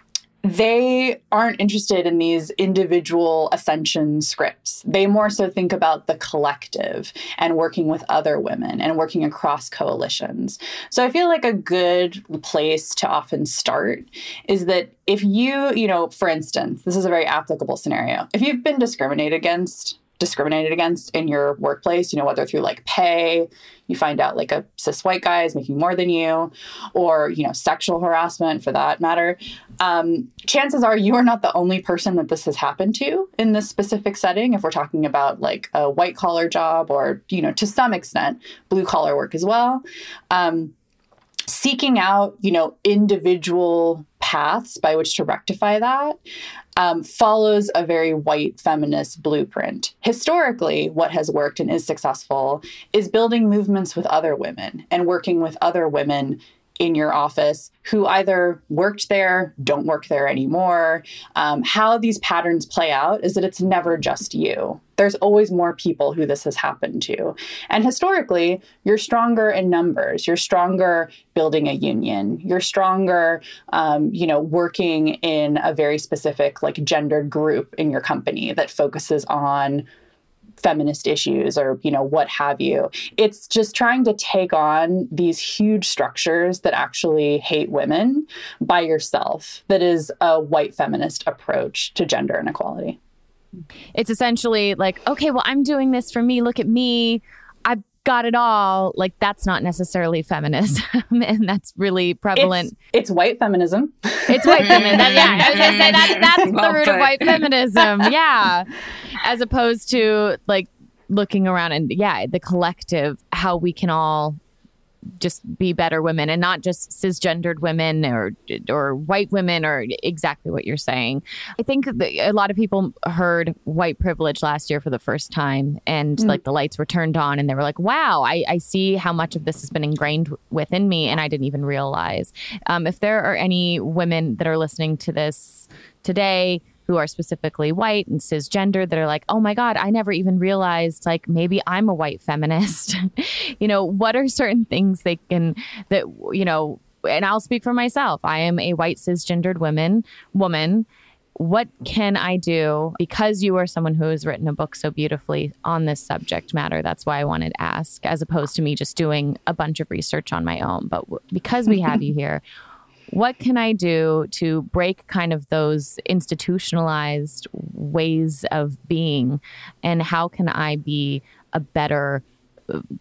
They aren't interested in these individual ascension scripts. They more so think about the collective and working with other women and working across coalitions. So I feel like a good place to often start is that if you, you know, for instance, this is a very applicable scenario. If you've been discriminated against, discriminated against in your workplace, you know, whether through like pay, you find out like a cis white guy is making more than you, or, you know, sexual harassment for that matter, um, chances are you are not the only person that this has happened to in this specific setting. If we're talking about like a white collar job or, you know, to some extent, blue collar work as well. Um, seeking out, you know, individual paths by which to rectify that um, follows a very white feminist blueprint. Historically, what has worked and is successful is building movements with other women and working with other women in your office who either worked there, don't work there anymore. Um, how these patterns play out is that it's never just you. There's always more people who this has happened to. And historically, you're stronger in numbers. You're stronger building a union. You're stronger, um, you know, working in a very specific, like, gendered group in your company that focuses on feminist issues or, you know, what have you. It's just trying to take on these huge structures that actually hate women by yourself. That is a white feminist approach to gender inequality. It's essentially like, okay, well, I'm doing this for me. Look at me. I've got it all. Like, that's not necessarily feminism. And that's really prevalent. It's, it's white feminism. It's white feminism. Yeah, I was going to say that, that's well the root put. of white feminism. Yeah. As opposed to like looking around and, yeah, the collective, how we can all just be better women and not just cisgendered women or or white women or exactly what you're saying. I think a lot of people heard white privilege last year for the first time and mm. like the lights were turned on and they were like, wow, I, I see how much of this has been ingrained within me and I didn't even realize. Um, if there are any women that are listening to this today who are specifically white and cisgender that are like, oh my God, I never even realized like maybe I'm a white feminist. You know, what are certain things they can that, you know, and I'll speak for myself. I am a white cisgendered woman, woman. What can I do? Because you are someone who has written a book so beautifully on this subject matter. That's why I wanted to ask, as opposed to me just doing a bunch of research on my own. But w- because we have you here, what can I do to break kind of those institutionalized ways of being? And how can I be a better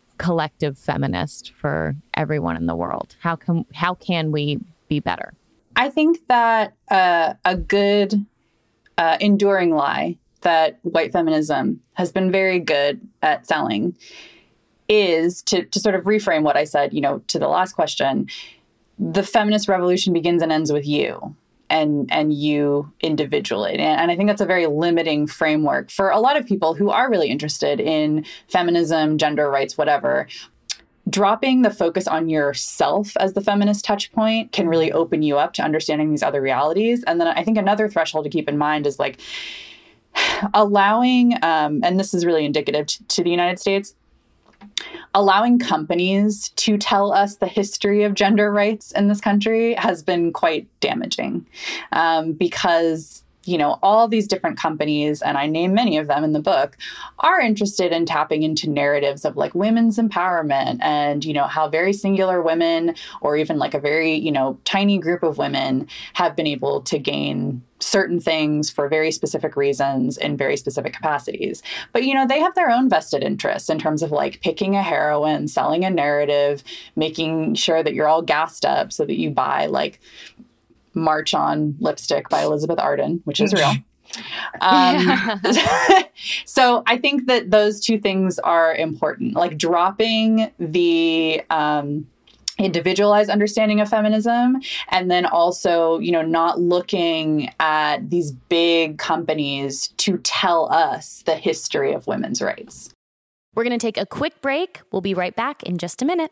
collective feminist for everyone in the world? How can how can we be better? I think that uh, a good uh, enduring lie that white feminism has been very good at selling is to, to sort of reframe what I said, you know, to the last question. The feminist revolution begins and ends with you and and you individually. And, and I think that's a very limiting framework for a lot of people who are really interested in feminism, gender rights, whatever. Dropping the focus on yourself as the feminist touch point can really open you up to understanding these other realities. And then I think another threshold to keep in mind is like allowing, um, and this is really indicative t- to the United States, allowing companies to tell us the history of gender rights in this country has been quite damaging um, because, you know, all these different companies, and I name many of them in the book, are interested in tapping into narratives of like women's empowerment and, you know, how very singular women or even like a very, you know, tiny group of women have been able to gain certain things for very specific reasons in very specific capacities. But, you know, they have their own vested interests in terms of like picking a heroine, selling a narrative, making sure that you're all gassed up so that you buy like March On lipstick by Elizabeth Arden, which is real. Um, so I think that those two things are important, like dropping the um, individualized understanding of feminism, and then also, you know, not looking at these big companies to tell us the history of women's rights. We're going to take a quick break. We'll be right back in just a minute.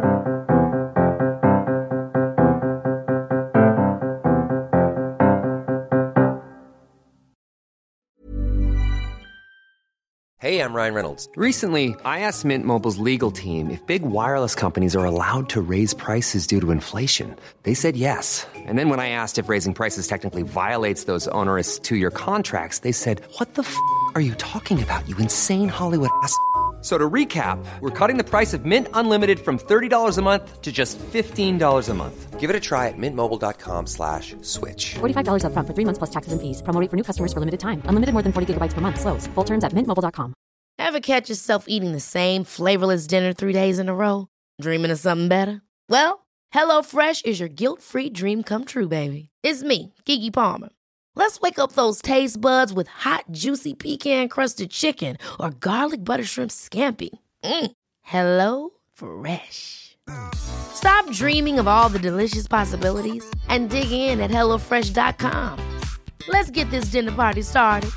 Hey, I'm Ryan Reynolds. Recently, I asked Mint Mobile's legal team if big wireless companies are allowed to raise prices due to inflation. They said yes. And then when I asked if raising prices technically violates those onerous two-year contracts, they said, what the f*** are you talking about, you insane Hollywood ass f- So to recap, we're cutting the price of Mint Unlimited from thirty dollars a month to just fifteen dollars a month. Give it a try at mintmobile.com slash switch. forty-five dollars up front for three months plus taxes and fees. Promo rate for new customers for limited time. Unlimited more than forty gigabytes per month. Slows full terms at mint mobile dot com. Ever catch yourself eating the same flavorless dinner three days in a row? Dreaming of something better? Well, HelloFresh is your guilt-free dream come true, baby. It's me, Keke Palmer. Let's wake up those taste buds with hot, juicy pecan-crusted chicken or garlic butter shrimp scampi. Mm. Hello Fresh. Stop dreaming of all the delicious possibilities and dig in at hello fresh dot com. Let's get this dinner party started.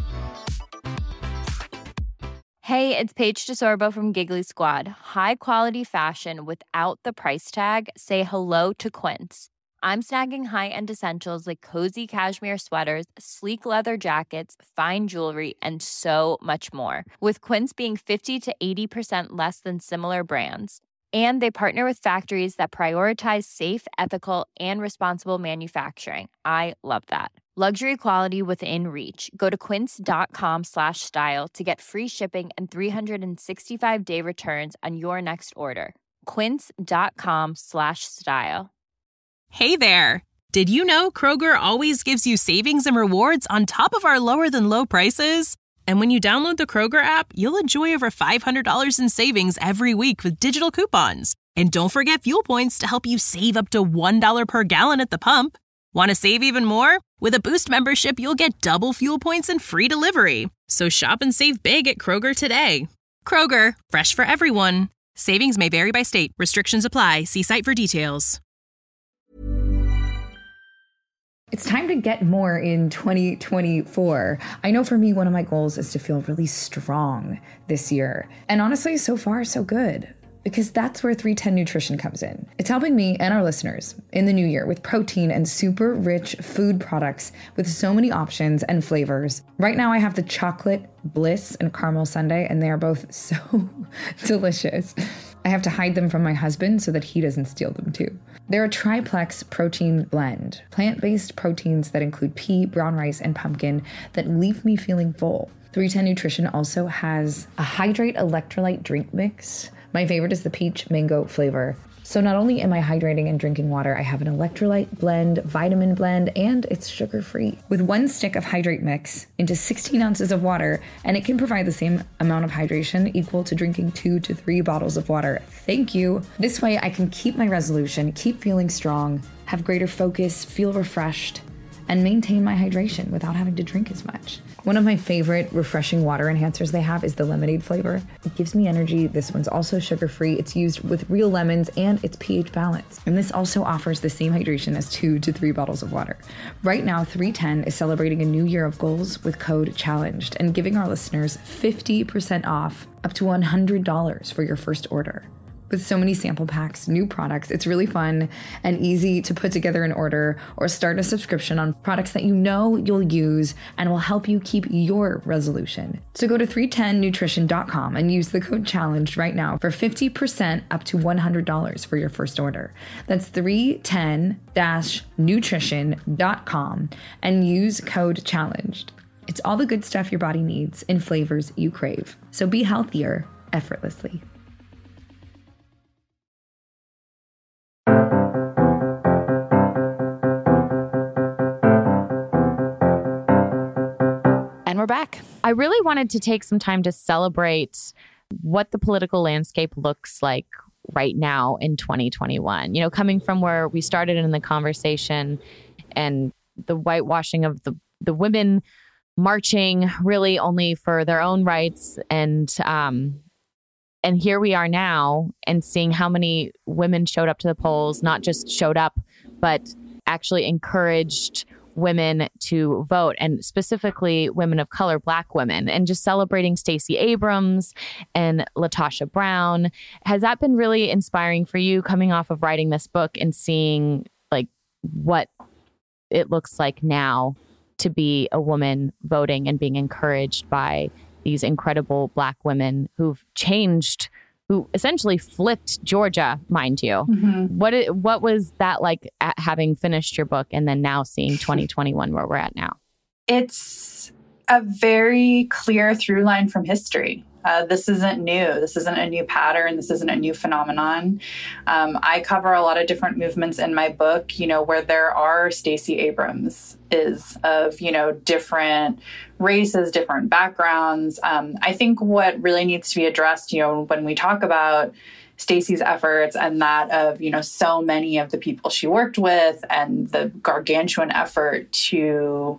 Hey, it's Paige DeSorbo from Giggly Squad. High quality fashion without the price tag. Say hello to Quince. I'm snagging high-end essentials like cozy cashmere sweaters, sleek leather jackets, fine jewelry, and so much more. With Quince being fifty to eighty percent less than similar brands. And they partner with factories that prioritize safe, ethical, and responsible manufacturing. I love that. Luxury quality within reach. Go to quince.com slash style to get free shipping and three sixty-five day returns on your next order. Quince.com slash style. Hey there. Did you know Kroger always gives you savings and rewards on top of our lower than low prices? And when you download the Kroger app, you'll enjoy over five hundred dollars in savings every week with digital coupons. And don't forget fuel points to help you save up to one dollar per gallon at the pump. Want to save even more? With a Boost membership, you'll get double fuel points and free delivery. So shop and save big at Kroger today. Kroger, fresh for everyone. Savings may vary by state. Restrictions apply. See site for details. It's time to get more in twenty twenty-four. I know for me, one of my goals is to feel really strong this year. And honestly, so far, so good. Because that's where three ten Nutrition comes in. It's helping me and our listeners in the new year with protein and super rich food products with so many options and flavors. Right now I have the chocolate bliss and caramel sundae, and they are both so delicious. I have to hide them from my husband so that he doesn't steal them too. They're a triplex protein blend, plant-based proteins that include pea, brown rice, and pumpkin that leave me feeling full. three ten Nutrition also has a Hydrate electrolyte drink mix. My favorite is the peach mango flavor. So not only am I hydrating and drinking water, I have an electrolyte blend, vitamin blend, and it's sugar-free. With one stick of Hydrate mix into sixteen ounces of water, and it can provide the same amount of hydration equal to drinking two to three bottles of water. Thank you. This way I can keep my resolution, keep feeling strong, have greater focus, feel refreshed, and maintain my hydration without having to drink as much. One of my favorite refreshing water enhancers they have is the lemonade flavor. It gives me energy. This one's also sugar-free. It's used with real lemons and it's pH balanced. And this also offers the same hydration as two to three bottles of water. Right now, three ten is celebrating a new year of goals with code CHALLENGED and giving our listeners fifty percent off up to one hundred dollars for your first order. With so many sample packs, new products, it's really fun and easy to put together an order or start a subscription on products that you know you'll use and will help you keep your resolution. So go to three ten nutrition dot com and use the code CHALLENGED right now for fifty percent up to one hundred dollars for your first order. That's three ten nutrition dot com and use code CHALLENGED. It's all the good stuff your body needs in flavors you crave. So be healthier effortlessly. We're back. I really wanted to take some time to celebrate what the political landscape looks like right now in twenty twenty-one. You know, coming from where we started in the conversation and the whitewashing of the, the women marching really only for their own rights. And, um, and here we are now and seeing how many women showed up to the polls, not just showed up, but actually encouraged women to vote, and specifically women of color, Black women, and just celebrating Stacey Abrams and LaTosha Brown. Has that been really inspiring for you coming off of writing this book and seeing like what it looks like now to be a woman voting and being encouraged by these incredible Black women who've changed, who essentially flipped Georgia, mind you? Mm-hmm. What it, what was that like at having finished your book and then now seeing twenty twenty-one where we're at now? It's a very clear through line from history. Uh, this isn't new. This isn't a new pattern. This isn't a new phenomenon. Um, I cover a lot of different movements in my book, you know, where there are Stacey Abrams is of, you know, different races, different backgrounds. Um, I think what really needs to be addressed, you know, when we talk about Stacey's efforts and that of, you know, so many of the people she worked with and the gargantuan effort to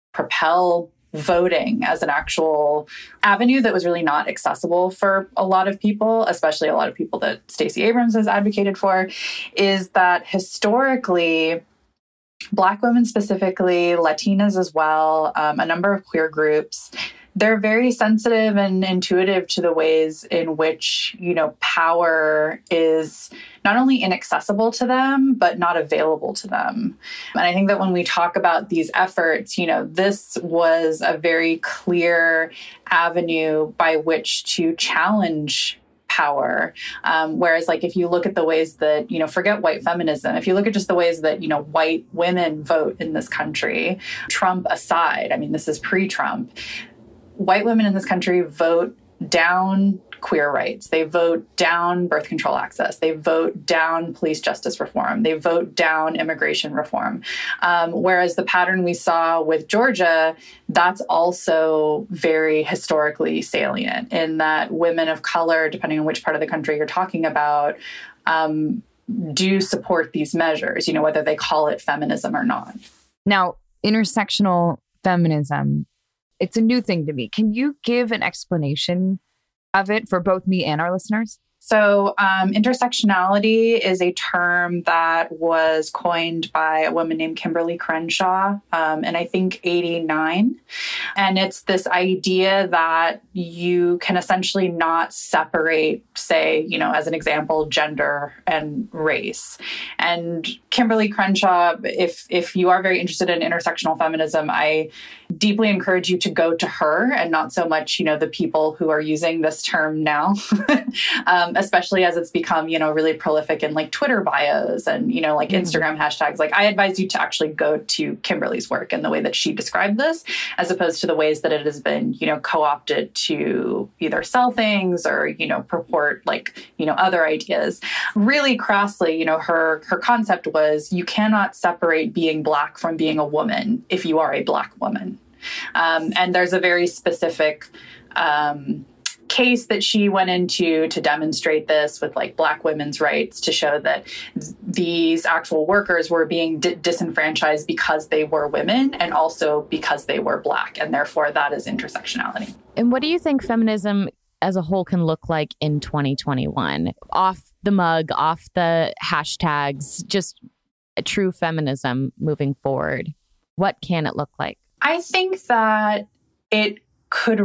propel voting as an actual avenue that was really not accessible for a lot of people, especially a lot of people that Stacey Abrams has advocated for, is that historically, Black women specifically, Latinas as well, um, a number of queer groups, they're very sensitive and intuitive to the ways in which, you know, power is not only inaccessible to them, but not available to them. And I think that when we talk about these efforts, you know, this was a very clear avenue by which to challenge power. Um, whereas like, if you look at the ways that, you know, forget white feminism, if you look at just the ways that, you know, white women vote in this country, Trump aside, I mean, this is pre-Trump, white women in this country vote down queer rights. They vote down birth control access. They vote down police justice reform. They vote down immigration reform. Um, whereas the pattern we saw with Georgia, that's also very historically salient in that women of color, depending on which part of the country you're talking about, um, do support these measures, you know, whether they call it feminism or not. Now, intersectional feminism, it's a new thing to me. Can you give an explanation of it for both me and our listeners? So um, intersectionality is a term that was coined by a woman named Kimberly Crenshaw um, in, I think, eighty-nine. And it's this idea that you can essentially not separate, say, you know, as an example, gender and race. And Kimberly Crenshaw, if if you are very interested in intersectional feminism, I deeply encourage you to go to her and not so much, you know, the people who are using this term now. um, especially as it's become, you know, really prolific in like Twitter bios and, you know, like mm-hmm. Instagram hashtags. Like I advise you to actually go to Kimberly's work and the way that she described this, as opposed to the ways that it has been, you know, co-opted to either sell things or, you know, purport like, you know, other ideas. Really crassly, you know, her, her concept was you cannot separate being Black from being a woman if you are a Black woman. Um, and there's a very specific, um, case that she went into to demonstrate this with like Black women's rights, to show that th- these actual workers were being di- disenfranchised because they were women and also because they were Black. And therefore that is intersectionality. And what do you think feminism as a whole can look like in twenty twenty-one? Off the mug, off the hashtags, just a true feminism moving forward. What can it look like? I think that it could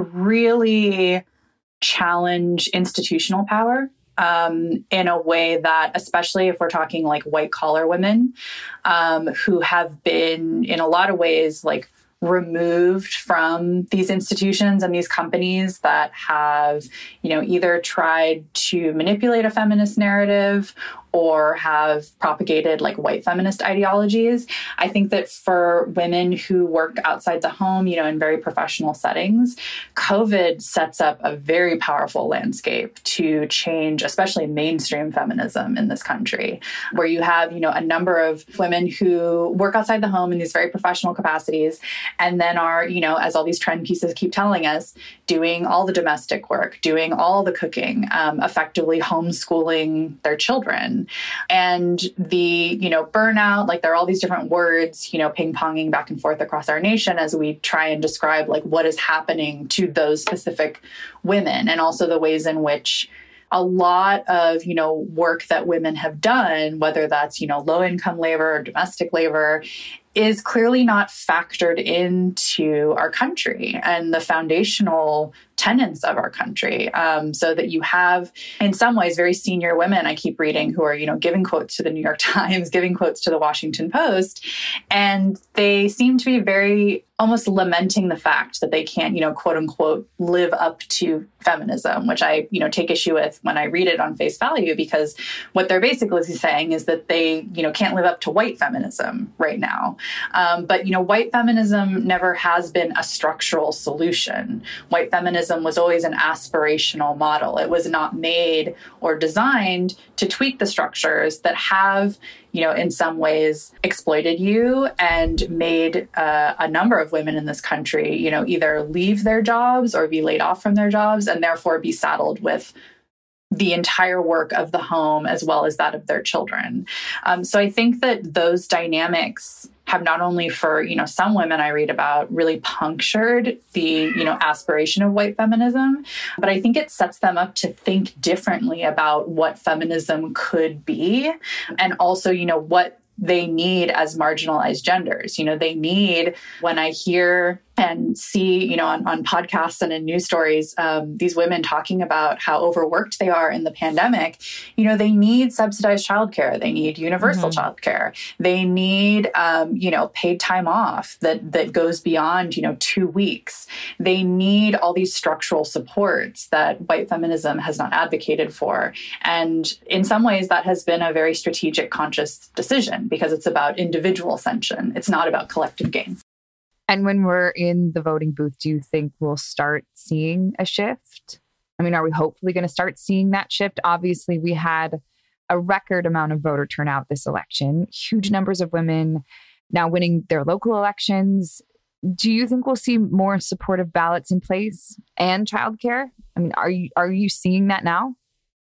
really challenge institutional power um, in a way that, especially if we're talking like white collar women um, who have been in a lot of ways like removed from these institutions and these companies that have, you know, either tried to manipulate a feminist narrative or have propagated like white feminist ideologies. I think that for women who work outside the home, you know, in very professional settings, COVID sets up a very powerful landscape to change, especially mainstream feminism in this country, where you have, you know, a number of women who work outside the home in these very professional capacities, and then are, you know, as all these trend pieces keep telling us, doing all the domestic work, doing all the cooking, um, effectively homeschooling their children. And the, you know, burnout, like there are all these different words, you know, ping-ponging back and forth across our nation as we try and describe like what is happening to those specific women, and also the ways in which a lot of, you know, work that women have done, whether that's, you know, low-income labor or domestic labor, is clearly not factored into our country and the foundational tenets of our country. Um, so that you have, in some ways, very senior women I keep reading who are, you know, giving quotes to the New York Times, giving quotes to the Washington Post, and they seem to be very almost lamenting the fact that they can't, you know, quote unquote, live up to feminism, which I, you know, take issue with when I read it on face value, because what they're basically saying is that they, you know, can't live up to white feminism right now. Um, but, you know, white feminism never has been a structural solution. White feminism was always an aspirational model. It was not made or designed to tweak the structures that have, you know, in some ways exploited you and made uh, a number of women in this country, you know, either leave their jobs or be laid off from their jobs and therefore be saddled with the entire work of the home as well as that of their children. Um, so I think that those dynamics have not only for, you know, some women I read about really punctured the, you know, aspiration of white feminism, but I think it sets them up to think differently about what feminism could be, and also, you know, what they need as marginalized genders. You know, they need, when I hear and see, you know, on, on podcasts and in news stories, um, these women talking about how overworked they are in the pandemic, you know, they need subsidized childcare. They need universal mm-hmm. childcare. They need, um, you know, paid time off that, that goes beyond, you know, two weeks. They need all these structural supports that white feminism has not advocated for. And in some ways, that has been a very strategic, conscious decision because it's about individual ascension. It's not about collective gain. And when we're in the voting booth, do you think we'll start seeing a shift? I mean, are we hopefully going to start seeing that shift? Obviously, we had a record amount of voter turnout this election, huge numbers of women now winning their local elections. Do you think we'll see more supportive ballots in place and childcare? I mean, are you are you seeing that now?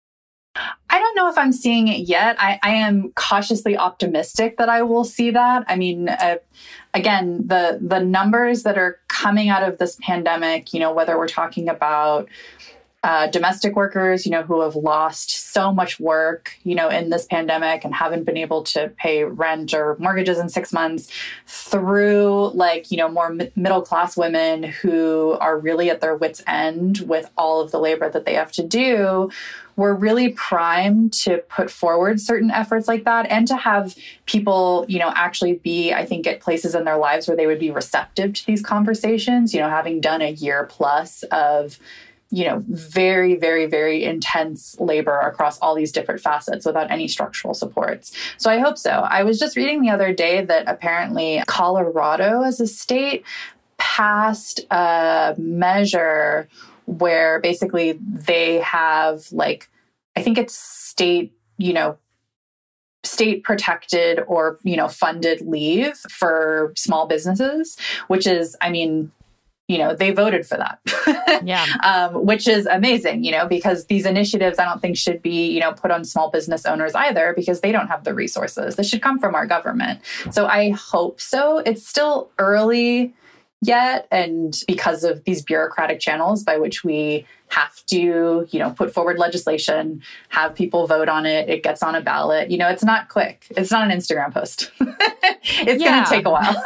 I don't know if I'm seeing it yet. I, I am cautiously optimistic that I will see that. I mean, uh, again, the the numbers that are coming out of this pandemic, you know, whether we're talking about uh, domestic workers, you know, who have lost so much work, you know, in this pandemic and haven't been able to pay rent or mortgages in six months, through like, you know, more m- middle class women who are really at their wits' end with all of the labor that they have to do. We're really primed to put forward certain efforts like that and to have people, you know, actually be, I think, at places in their lives where they would be receptive to these conversations, you know, having done a year plus of, you know, very, very, very intense labor across all these different facets without any structural supports. So I hope so. I was just reading the other day that apparently Colorado as a state passed a measure where basically they have like, I think it's state, you know, state protected or, you know, funded leave for small businesses, which is, I mean, you know, they voted for that, yeah, um, which is amazing, you know, because these initiatives I don't think should be, you know, put on small business owners either, because they don't have the resources. This should come from our government. So I hope so. It's still early yet. And because of these bureaucratic channels by which we have to, you know, put forward legislation, have people vote on it, it gets on a ballot, you know, it's not quick. It's not an Instagram post. It's Yeah. going to take a while.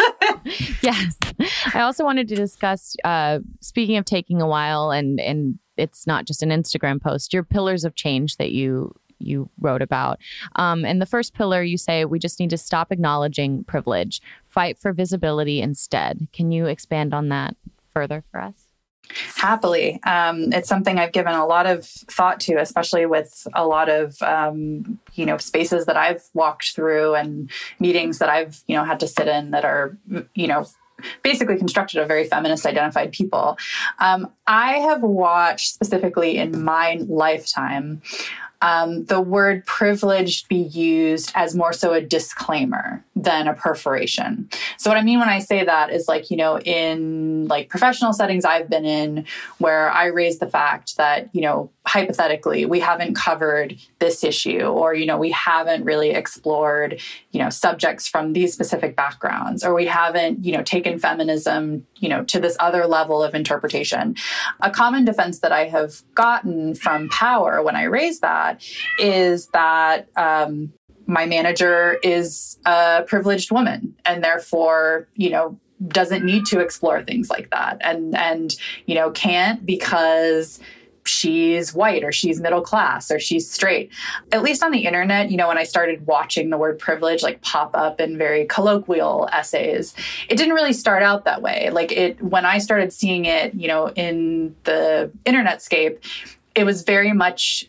Yes. I also wanted to discuss, uh, speaking of taking a while, and, and it's not just an Instagram post, your pillars of change that you you wrote about. Um, and the first pillar, you say, we just need to stop acknowledging privilege, fight for visibility instead. Can you expand on that further for us? Happily. Um, it's something I've given a lot of thought to, especially with a lot of, um, you know, spaces that I've walked through and meetings that I've, you know, had to sit in that are, you know, basically constructed of very feminist identified people. Um, I have watched specifically in my lifetime Um, the word privileged be used as more so a disclaimer than a perforation. So what I mean when I say that is, like, you know, in like professional settings I've been in where I raise the fact that, you know, hypothetically, we haven't covered this issue, or, you know, we haven't really explored, you know, subjects from these specific backgrounds, or we haven't, you know, taken feminism, you know, to this other level of interpretation. A common defense that I have gotten from power when I raise that is that um, my manager is a privileged woman and therefore, you know, doesn't need to explore things like that, and, and, you know, can't because she's white or she's middle class or she's straight. At least on the internet, you know, when I started watching the word privilege like pop up in very colloquial essays, it didn't really start out that way. Like it, when I started seeing it, you know, in the internet scape, it was very much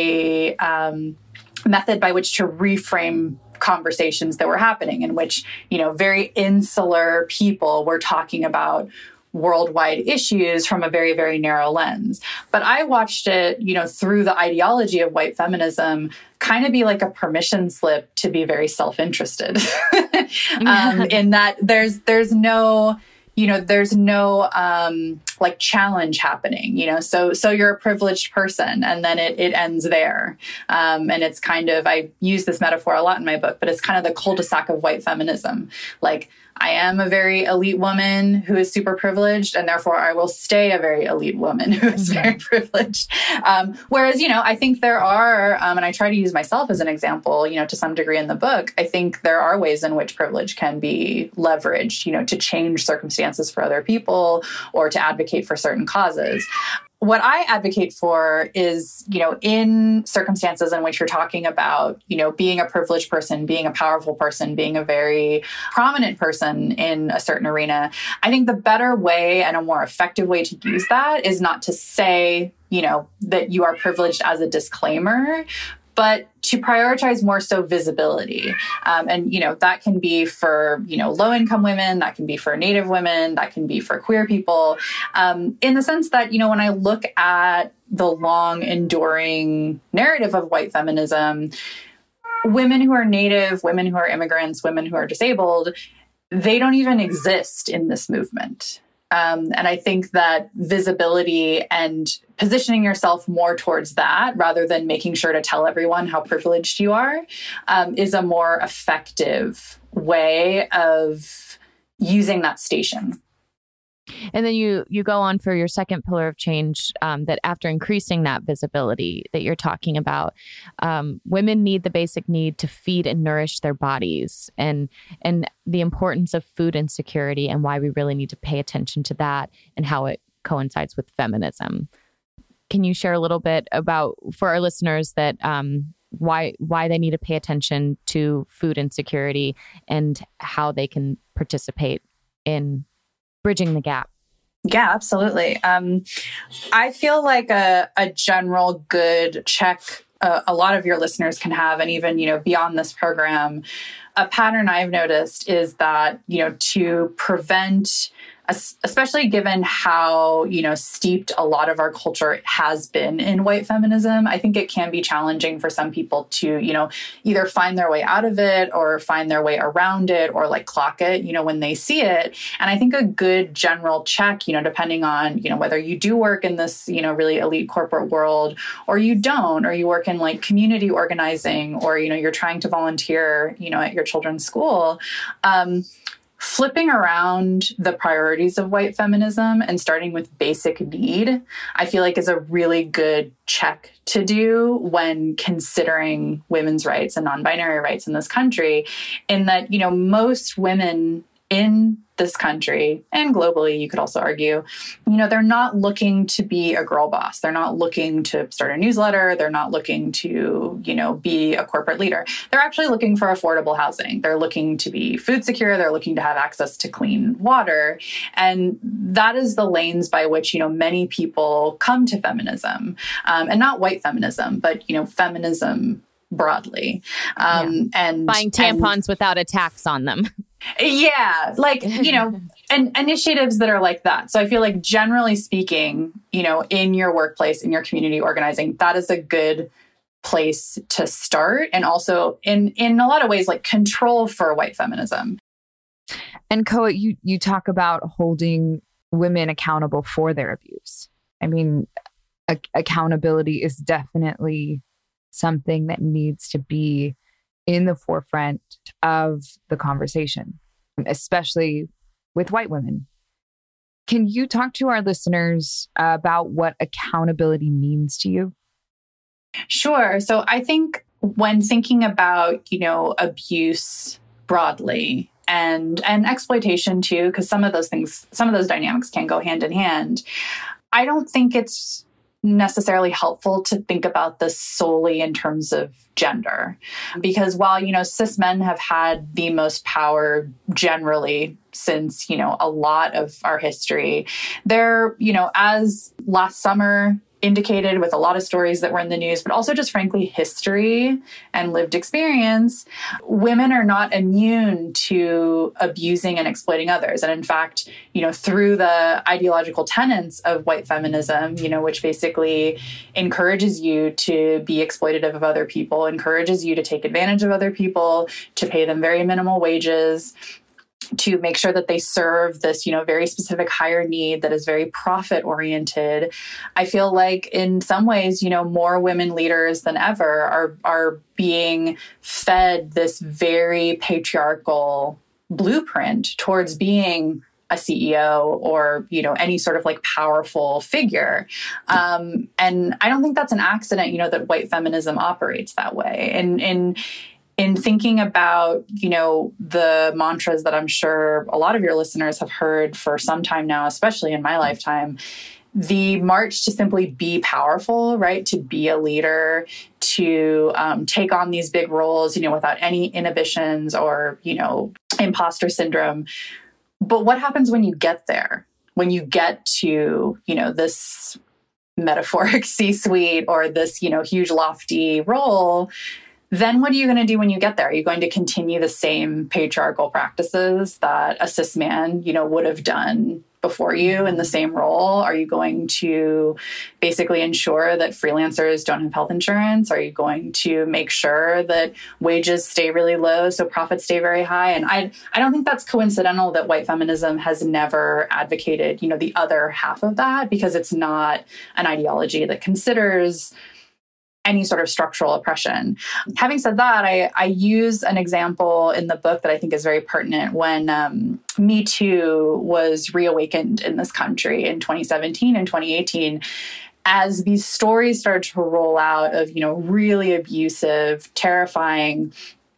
a um, method by which to reframe conversations that were happening, in which, you know, very insular people were talking about worldwide issues from a very, very narrow lens. But I watched it, you know, through the ideology of white feminism kind of be like a permission slip to be very self-interested. um, in that there's, there's no, you know, there's no um, like challenge happening, you know, so, so you're a privileged person and then it, it ends there. Um, and it's kind of, I use this metaphor a lot in my book, but it's kind of the cul-de-sac of white feminism. Like, I am a very elite woman who is super privileged, and therefore I will stay a very elite woman who is very privileged. Um, whereas, you know, I think there are, um, and I try to use myself as an example, you know, to some degree in the book, I think there are ways in which privilege can be leveraged, you know, to change circumstances for other people or to advocate for certain causes. What I advocate for is, you know, in circumstances in which you're talking about, you know, being a privileged person, being a powerful person, being a very prominent person in a certain arena, I think the better way and a more effective way to use that is not to say, you know, that you are privileged as a disclaimer, but to prioritize more so visibility. Um, and, you know, that can be for, you know, low-income women, that can be for Native women, that can be for queer people, um, in the sense that, you know, when I look at the long enduring narrative of white feminism, women who are Native, women who are immigrants, women who are disabled, they don't even exist in this movement. Um, and I think that visibility and positioning yourself more towards that, rather than making sure to tell everyone how privileged you are, um, is a more effective way of using that station. And then you you go on for your second pillar of change, um, that after increasing that visibility that you're talking about, um, women need the basic need to feed and nourish their bodies, and and the importance of food insecurity and why we really need to pay attention to that and how it coincides with feminism. Can you share a little bit about, for our listeners, that um, why why they need to pay attention to food insecurity and how they can participate in bridging the gap? Yeah, absolutely. Um, I feel like a, a general good check uh, a lot of your listeners can have, and even, you know, beyond this program, a pattern I've noticed is that, you know, to prevent especially given how, you know, steeped a lot of our culture has been in white feminism. I think it can be challenging for some people to, you know, either find their way out of it or find their way around it or like clock it, you know, when they see it. And I think a good general check, you know, depending on, you know, whether you do work in this, you know, really elite corporate world or you don't, or you work in like community organizing, or, you know, you're trying to volunteer, you know, at your children's school, um, flipping around the priorities of white feminism and starting with basic need, I feel like is a really good check to do when considering women's rights and non-binary rights in this country, in that, you know, most women in this country and globally, you could also argue, you know, they're not looking to be a girl boss. They're not looking to start a newsletter. They're not looking to, you know, be a corporate leader. They're actually looking for affordable housing. They're looking to be food secure. They're looking to have access to clean water. And that is the lanes by which, you know, many people come to feminism, um, and not white feminism, but, you know, feminism broadly. Um, yeah. and buying tampons and, without a tax on them. Yeah, like, you know, and initiatives that are like that. So I feel like generally speaking, you know, in your workplace, in your community organizing, that is a good place to start. And also in, in a lot of ways, like control for white feminism. And Koa, you, you talk about holding women accountable for their abuse. I mean, a- accountability is definitely something that needs to be in the forefront of the conversation, especially with white women. Can you talk to our listeners about what accountability means to you? Sure. So I think when thinking about, you know, abuse broadly and, and exploitation too, because some of those things, some of those dynamics can go hand in hand, I don't think it's necessarily helpful to think about this solely in terms of gender. Because while, you know, cis men have had the most power generally since, you know, a lot of our history, they're, you know, as last summer indicated with a lot of stories that were in the news, but also just frankly, history and lived experience, women are not immune to abusing and exploiting others. And in fact, you know, through the ideological tenets of white feminism, you know, which basically encourages you to be exploitative of other people, encourages you to take advantage of other people, to pay them very minimal wages, to make sure that they serve this, you know, very specific higher need that is very profit oriented. I feel like in some ways, you know, more women leaders than ever are, are being fed this very patriarchal blueprint towards being a C E O or, you know, any sort of like powerful figure. Um, and I don't think that's an accident, you know, that white feminism operates that way. And, and, In thinking about, you know, the mantras that I'm sure a lot of your listeners have heard for some time now, especially in my lifetime, the march to simply be powerful, right? To be a leader, to um, take on these big roles, you know, without any inhibitions or, you know, imposter syndrome. But what happens when you get there? When you get to, you know, this metaphoric C-suite or this, you know, huge lofty role, then what are you going to do when you get there? Are you going to continue the same patriarchal practices that a cis man, you know, would have done before you in the same role? Are you going to basically ensure that freelancers don't have health insurance? Are you going to make sure that wages stay really low so profits stay very high? And I I don't think that's coincidental that white feminism has never advocated, you know, the other half of that, because it's not an ideology that considers any sort of structural oppression. Having said that, I, I use an example in the book that I think is very pertinent when um, Me Too was reawakened in this country in twenty seventeen and twenty eighteen. As these stories started to roll out of, you know, really abusive, terrifying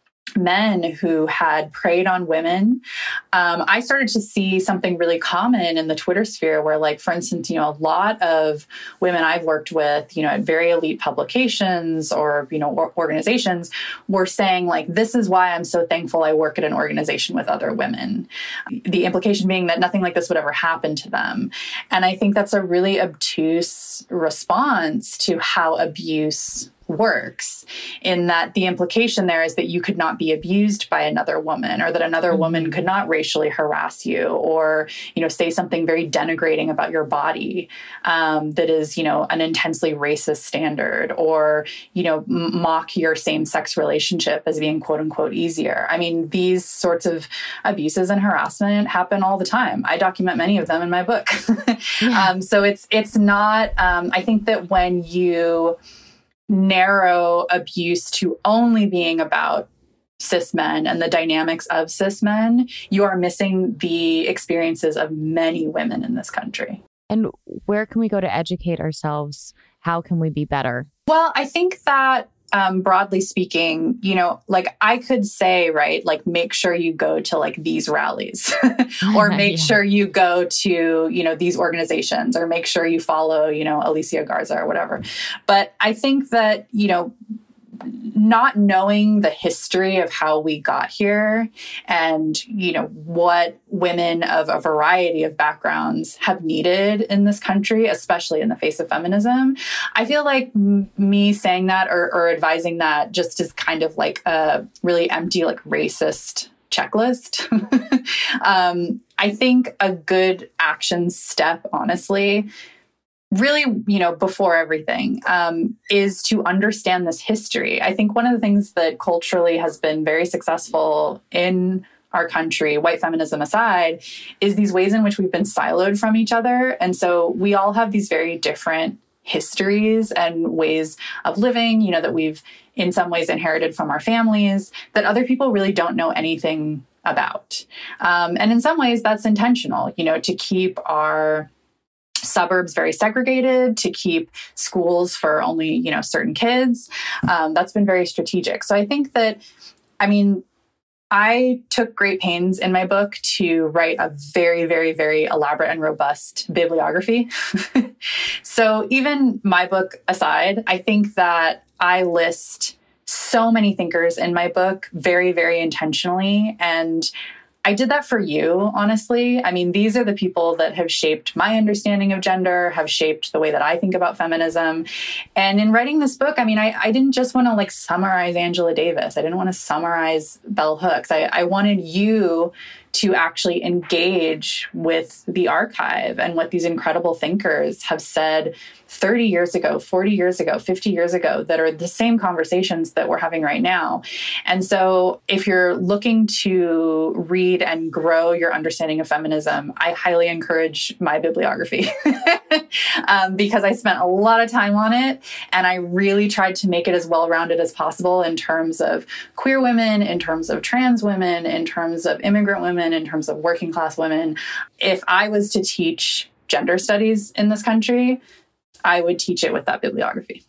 men who had preyed on women, um, I started to see something really common in the Twitter sphere where, like, for instance, you know, a lot of women I've worked with, you know, at very elite publications or, you know, or organizations were saying, like, this is why I'm so thankful I work at an organization with other women. The implication being that nothing like this would ever happen to them. And I think that's a really obtuse response to how abuse works, in that the implication there is that you could not be abused by another woman, or that another mm-hmm. woman could not racially harass you, or, you know, say something very denigrating about your body um, that is, you know, an intensely racist standard, or, you know, m- mock your same-sex relationship as being quote unquote easier. I mean, these sorts of abuses and harassment happen all the time. I document many of them in my book. yeah. um, so it's, it's not, um, I think that when you narrow abuse to only being about cis men and the dynamics of cis men, you are missing the experiences of many women in this country. And where can we go to educate ourselves? How can we be better? Well, I think that um, broadly speaking, you know, like I could say, right, like make sure you go to like these rallies or make yeah. sure you go to, you know, these organizations, or make sure you follow, you know, Alicia Garza or whatever. But I think that, you know, not knowing the history of how we got here and, you know, what women of a variety of backgrounds have needed in this country, especially in the face of feminism, I feel like m- me saying that or, or advising that just is kind of like a really empty, like racist checklist. um, I think a good action step, honestly, really, you know, before everything, um, is to understand this history. I think one of the things that culturally has been very successful in our country, white feminism aside, is these ways in which we've been siloed from each other. And so we all have these very different histories and ways of living, you know, that we've in some ways inherited from our families that other people really don't know anything about. Um, and in some ways that's intentional, you know, to keep our suburbs very segregated, to keep schools for only, you know, certain kids. Um, that's been very strategic. So I think that, I mean, I took great pains in my book to write a very, very, very elaborate and robust bibliography. So even my book aside, I think that I list so many thinkers in my book very, very intentionally. And I did that for you, honestly. I mean, these are the people that have shaped my understanding of gender, have shaped the way that I think about feminism. And in writing this book, I mean, I, I didn't just want to like summarize Angela Davis. I didn't want to summarize Bell Hooks. I, I wanted you to actually engage with the archive and what these incredible thinkers have said thirty years ago, forty years ago, fifty years ago, that are the same conversations that we're having right now. And so if you're looking to read and grow your understanding of feminism, I highly encourage my bibliography um, because I spent a lot of time on it. And I really tried to make it as well-rounded as possible in terms of queer women, in terms of trans women, in terms of immigrant women, in terms of working class women. If I was to teach gender studies in this country, I would teach it with that bibliography.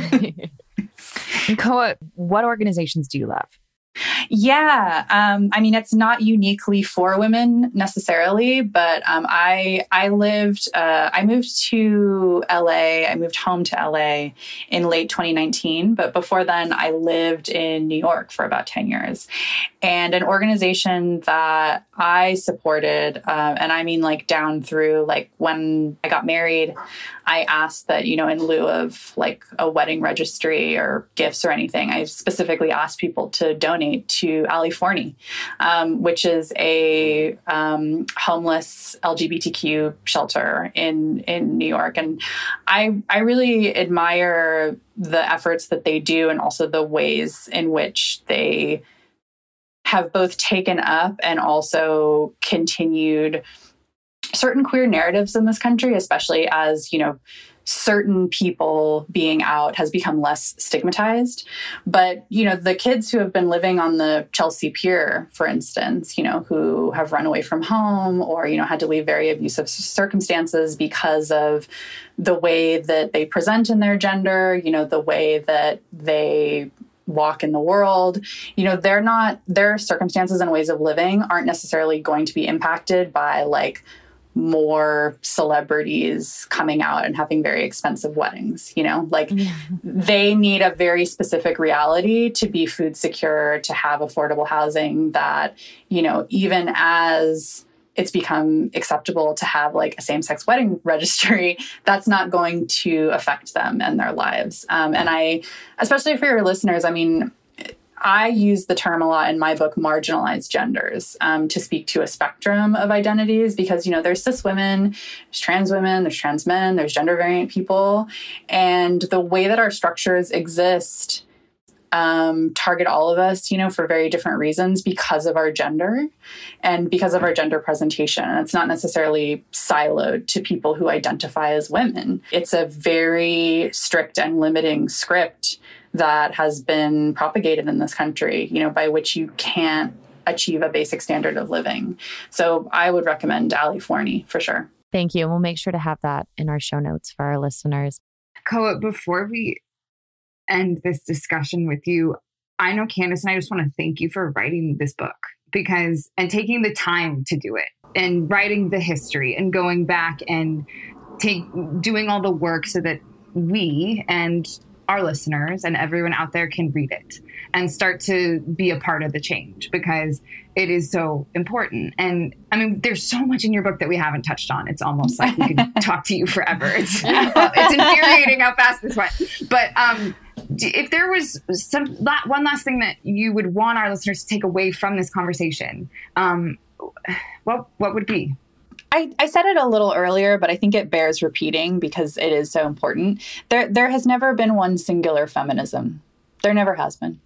And Koa, what organizations do you love? Yeah. Um, I mean, it's not uniquely for women necessarily, but um, I I lived, uh, I moved to L A. I moved home to L A in late twenty nineteen. But before then, I lived in New York for about ten years. And an organization that I supported, uh, and I mean like down through like when I got married, I asked that, you know, in lieu of like a wedding registry or gifts or anything, I specifically asked people to donate to Ali Forney, um, which is a um, homeless L G B T Q shelter in, in New York. And I, I really admire the efforts that they do and also the ways in which they have both taken up and also continued certain queer narratives in this country, especially as, you know, certain people being out has become less stigmatized. But, you know, the kids who have been living on the Chelsea Pier, for instance, you know, who have run away from home or, you know, had to leave very abusive circumstances because of the way that they present in their gender, you know, the way that they walk in the world, you know, they're not, their circumstances and ways of living aren't necessarily going to be impacted by like more celebrities coming out and having very expensive weddings, you know, like yeah. They need a very specific reality to be food secure, to have affordable housing that, you know, even as it's become acceptable to have like a same-sex wedding registry, that's not going to affect them and their lives. Um, and I, especially for your listeners, I mean, I use the term a lot in my book, marginalized genders, um, to speak to a spectrum of identities because, you know, there's cis women, there's trans women, there's trans men, there's gender variant people. And the way that our structures exist um, target all of us, you know, for very different reasons because of our gender and because of our gender presentation. And it's not necessarily siloed to people who identify as women. It's a very strict and limiting script that has been propagated in this country, you know, by which you can't achieve a basic standard of living. So I would recommend Ali Forney for sure. Thank you. We'll make sure to have that in our show notes for our listeners. Koa, before we end this discussion with you, I know Candace and I just want to thank you for writing this book because, and taking the time to do it and writing the history and going back and take, doing all the work so that we and our listeners and everyone out there can read it and start to be a part of the change because it is so important. And I mean, there's so much in your book that we haven't touched on. It's almost like we could talk to you forever. It's, it's infuriating how fast this went. But um, if there was some one last thing that you would want our listeners to take away from this conversation, um, what what would it be? I, I said it a little earlier, but I think it bears repeating because it is so important. There, there has never been one singular feminism. There never has been.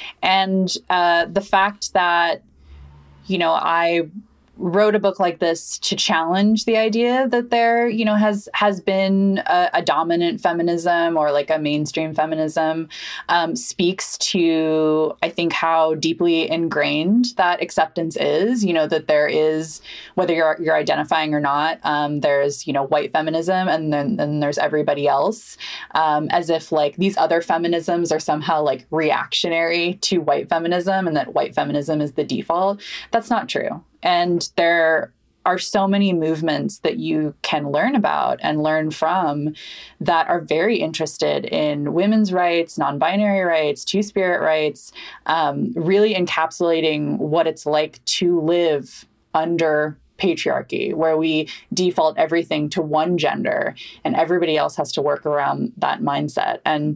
And uh, the fact that, you know, I wrote a book like this to challenge the idea that there, you know, has has been a, a dominant feminism or like a mainstream feminism um, speaks to, I think, how deeply ingrained that acceptance is, you know, that there is, whether you're you're identifying or not, um, there's, you know, white feminism and then, then there's everybody else, um, as if like these other feminisms are somehow like reactionary to white feminism and that white feminism is the default. That's not true. And there are so many movements that you can learn about and learn from that are very interested in women's rights, non-binary rights, two-spirit rights, um, really encapsulating what it's like to live under patriarchy, where we default everything to one gender and everybody else has to work around that mindset. And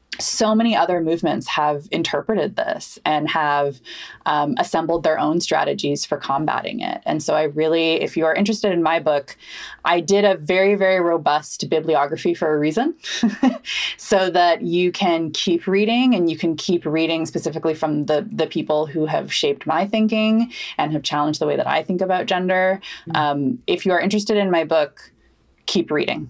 so many other movements have interpreted this and have um, assembled their own strategies for combating it. And so I really, if you are interested in my book, I did a very, very robust bibliography for a reason so that you can keep reading and you can keep reading specifically from the, the people who have shaped my thinking and have challenged the way that I think about gender. Mm-hmm. Um, if you are interested in my book, keep reading.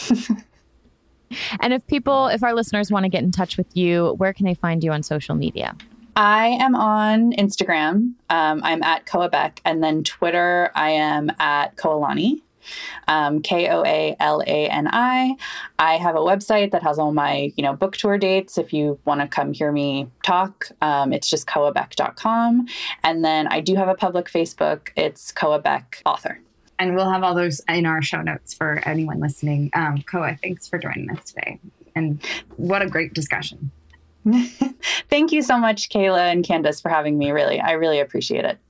And if people, if our listeners want to get in touch with you, where can they find you on social media? I am on Instagram. Um, I'm at Koa Beck. And then Twitter, I am at Koalani, um, K O A L A N I. I have a website that has all my, you know, book tour dates. If you want to come hear me talk, um, it's just koa beck dot com. And then I do have a public Facebook. It's Koa Beck Author. And we'll have all those in our show notes for anyone listening. Um, Koa, thanks for joining us today. And what a great discussion. Thank you so much, Kayla and Candace, for having me. Really, I really appreciate it.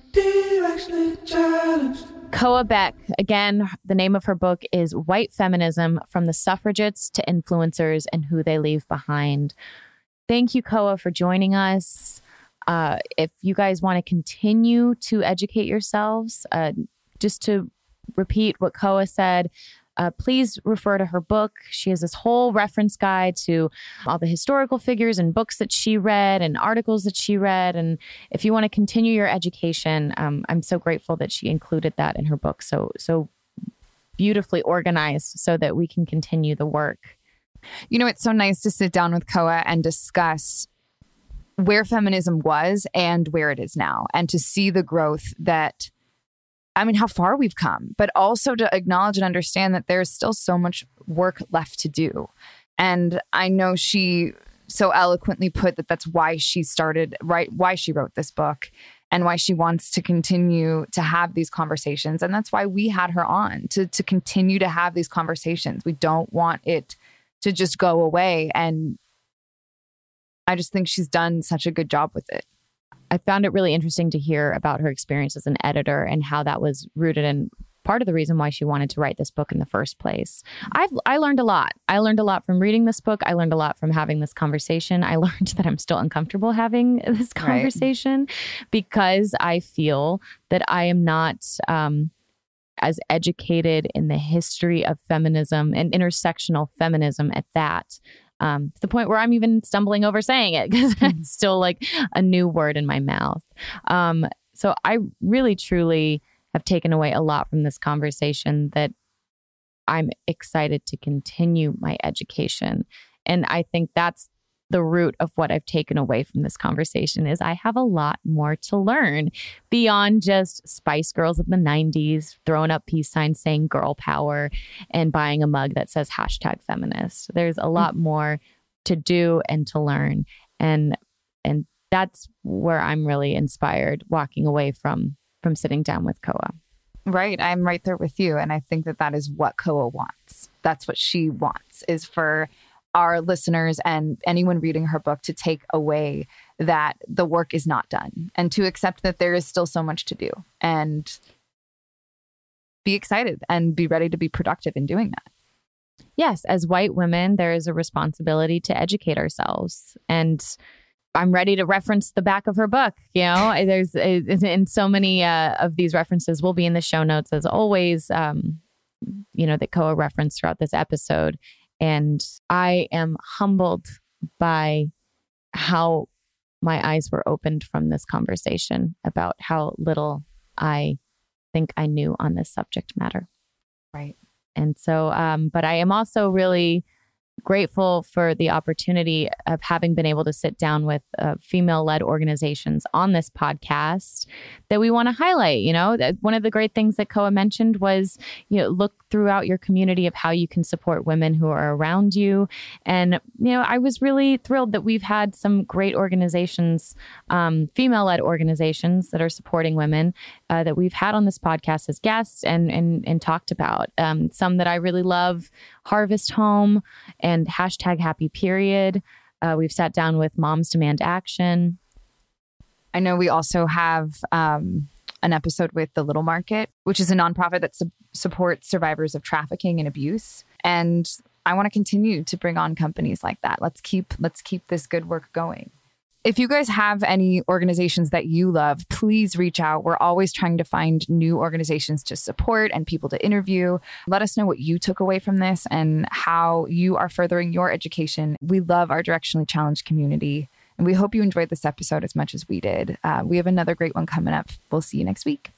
Koa Beck, again, the name of her book is White Feminism, From the Suffragettes to Influencers and Who They Leave Behind. Thank you, Koa, for joining us. Uh, if you guys want to continue to educate yourselves, uh, just to repeat what Koa said, uh, please refer to her book. She has this whole reference guide to all the historical figures and books that she read and articles that she read. And if you want to continue your education, um, I'm so grateful that she included that in her book. So, so beautifully organized so that we can continue the work. You know, it's so nice to sit down with Koa and discuss where feminism was and where it is now, and to see the growth that, I mean, how far we've come, but also to acknowledge and understand that there's still so much work left to do. And I know she so eloquently put that that's why she started, right, why she wrote this book and why she wants to continue to have these conversations. And that's why we had her on, to to continue to have these conversations. We don't want it to just go away. And I just think she's done such a good job with it. I found it really interesting to hear about her experience as an editor and how that was rooted in part of the reason why she wanted to write this book in the first place. I've I learned a lot. I learned a lot from reading this book. I learned a lot from having this conversation. I learned that I'm still uncomfortable having this conversation right. because I feel that I am not um, as educated in the history of feminism and intersectional feminism at that. Um, to the point where I'm even stumbling over saying it because mm-hmm. it's still like a new word in my mouth. Um, so I really, truly have taken away a lot from this conversation that I'm excited to continue my education. And I think that's the root of what I've taken away from this conversation is I have a lot more to learn beyond just Spice Girls of the nineties, throwing up peace signs saying girl power and buying a mug that says hashtag feminist. There's a lot more to do and to learn. And, and that's where I'm really inspired walking away from from sitting down with Koa. Right. I'm right there with you. And I think that that is what Koa wants. That's what she wants, is for our listeners and anyone reading her book to take away that the work is not done and to accept that there is still so much to do and be excited and be ready to be productive in doing that. Yes. As white women, there is a responsibility to educate ourselves. And I'm ready to reference the back of her book. You know, there's in so many uh, of these references will be in the show notes as always, um, you know, that Koa referenced throughout this episode. And I am humbled by how my eyes were opened from this conversation about how little I think I knew on this subject matter. Right. And so, um, but I am also really grateful for the opportunity of having been able to sit down with uh, female-led organizations on this podcast that we want to highlight. You know, one of the great things that Koa mentioned was, you know, look throughout your community of how you can support women who are around you. And, you know, I was really thrilled that we've had some great organizations, um, female-led organizations that are supporting women uh, that we've had on this podcast as guests and and, and talked about. Um, some that I really love, Harvest Home and hashtag Happy Period. Uh, we've sat down with Moms Demand Action. I know we also have um, an episode with The Little Market, which is a nonprofit that su- supports survivors of trafficking and abuse. And I want to continue to bring on companies like that. Let's keep let's keep this good work going. If you guys have any organizations that you love, please reach out. We're always trying to find new organizations to support and people to interview. Let us know what you took away from this and how you are furthering your education. We love our Directionally Challenged community, and we hope you enjoyed this episode as much as we did. Uh, we have another great one coming up. We'll see you next week.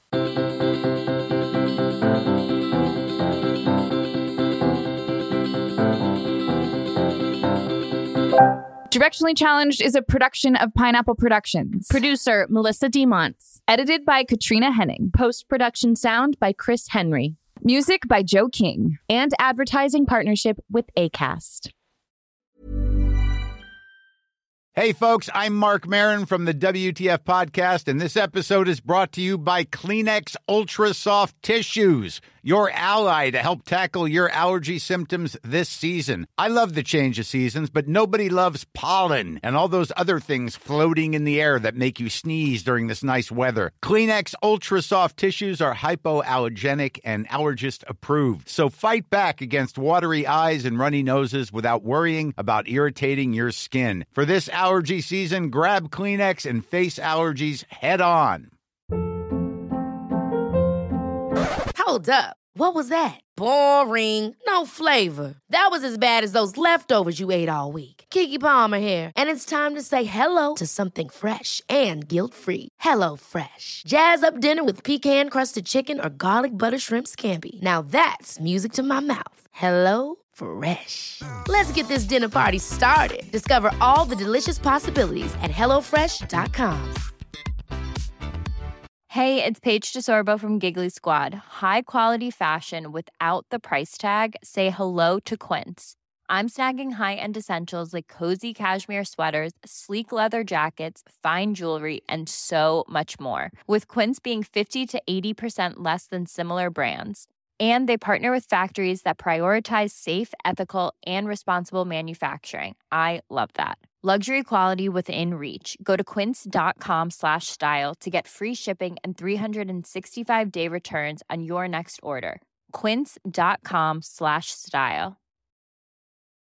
Directionally Challenged is a production of Pineapple Productions. Producer, Melissa DeMonts. Edited by Katrina Henning. Post-production sound by Chris Henry. Music by Joe King. And advertising partnership with Acast. Hey, folks, I'm Mark Maron from the W T F Podcast, and this episode is brought to you by Kleenex Ultra Soft Tissues, your ally to help tackle your allergy symptoms this season. I love the change of seasons, but nobody loves pollen and all those other things floating in the air that make you sneeze during this nice weather. Kleenex Ultra Soft Tissues are hypoallergenic and allergist approved, so fight back against watery eyes and runny noses without worrying about irritating your skin. For this allergy season, grab Kleenex and face allergies head on. Hold up. What was that? Boring. No flavor. That was as bad as those leftovers you ate all week. Keke Palmer here, and it's time to say hello to something fresh and guilt-free. Hello Fresh. Jazz up dinner with pecan-crusted chicken or garlic butter shrimp scampi. Now that's music to my mouth. Hello Fresh. Let's get this dinner party started. Discover all the delicious possibilities at hello fresh dot com. Hey, it's Paige DeSorbo from Giggly Squad. High quality fashion without the price tag. Say hello to Quince. I'm snagging high-end essentials like cozy cashmere sweaters, sleek leather jackets, fine jewelry, and so much more. With Quince being fifty to eighty percent less than similar brands. And they partner with factories that prioritize safe, ethical, and responsible manufacturing. I love that. Luxury quality within reach. Go to quince.com slash style to get free shipping and three sixty-five day returns on your next order. Quince.com slash style.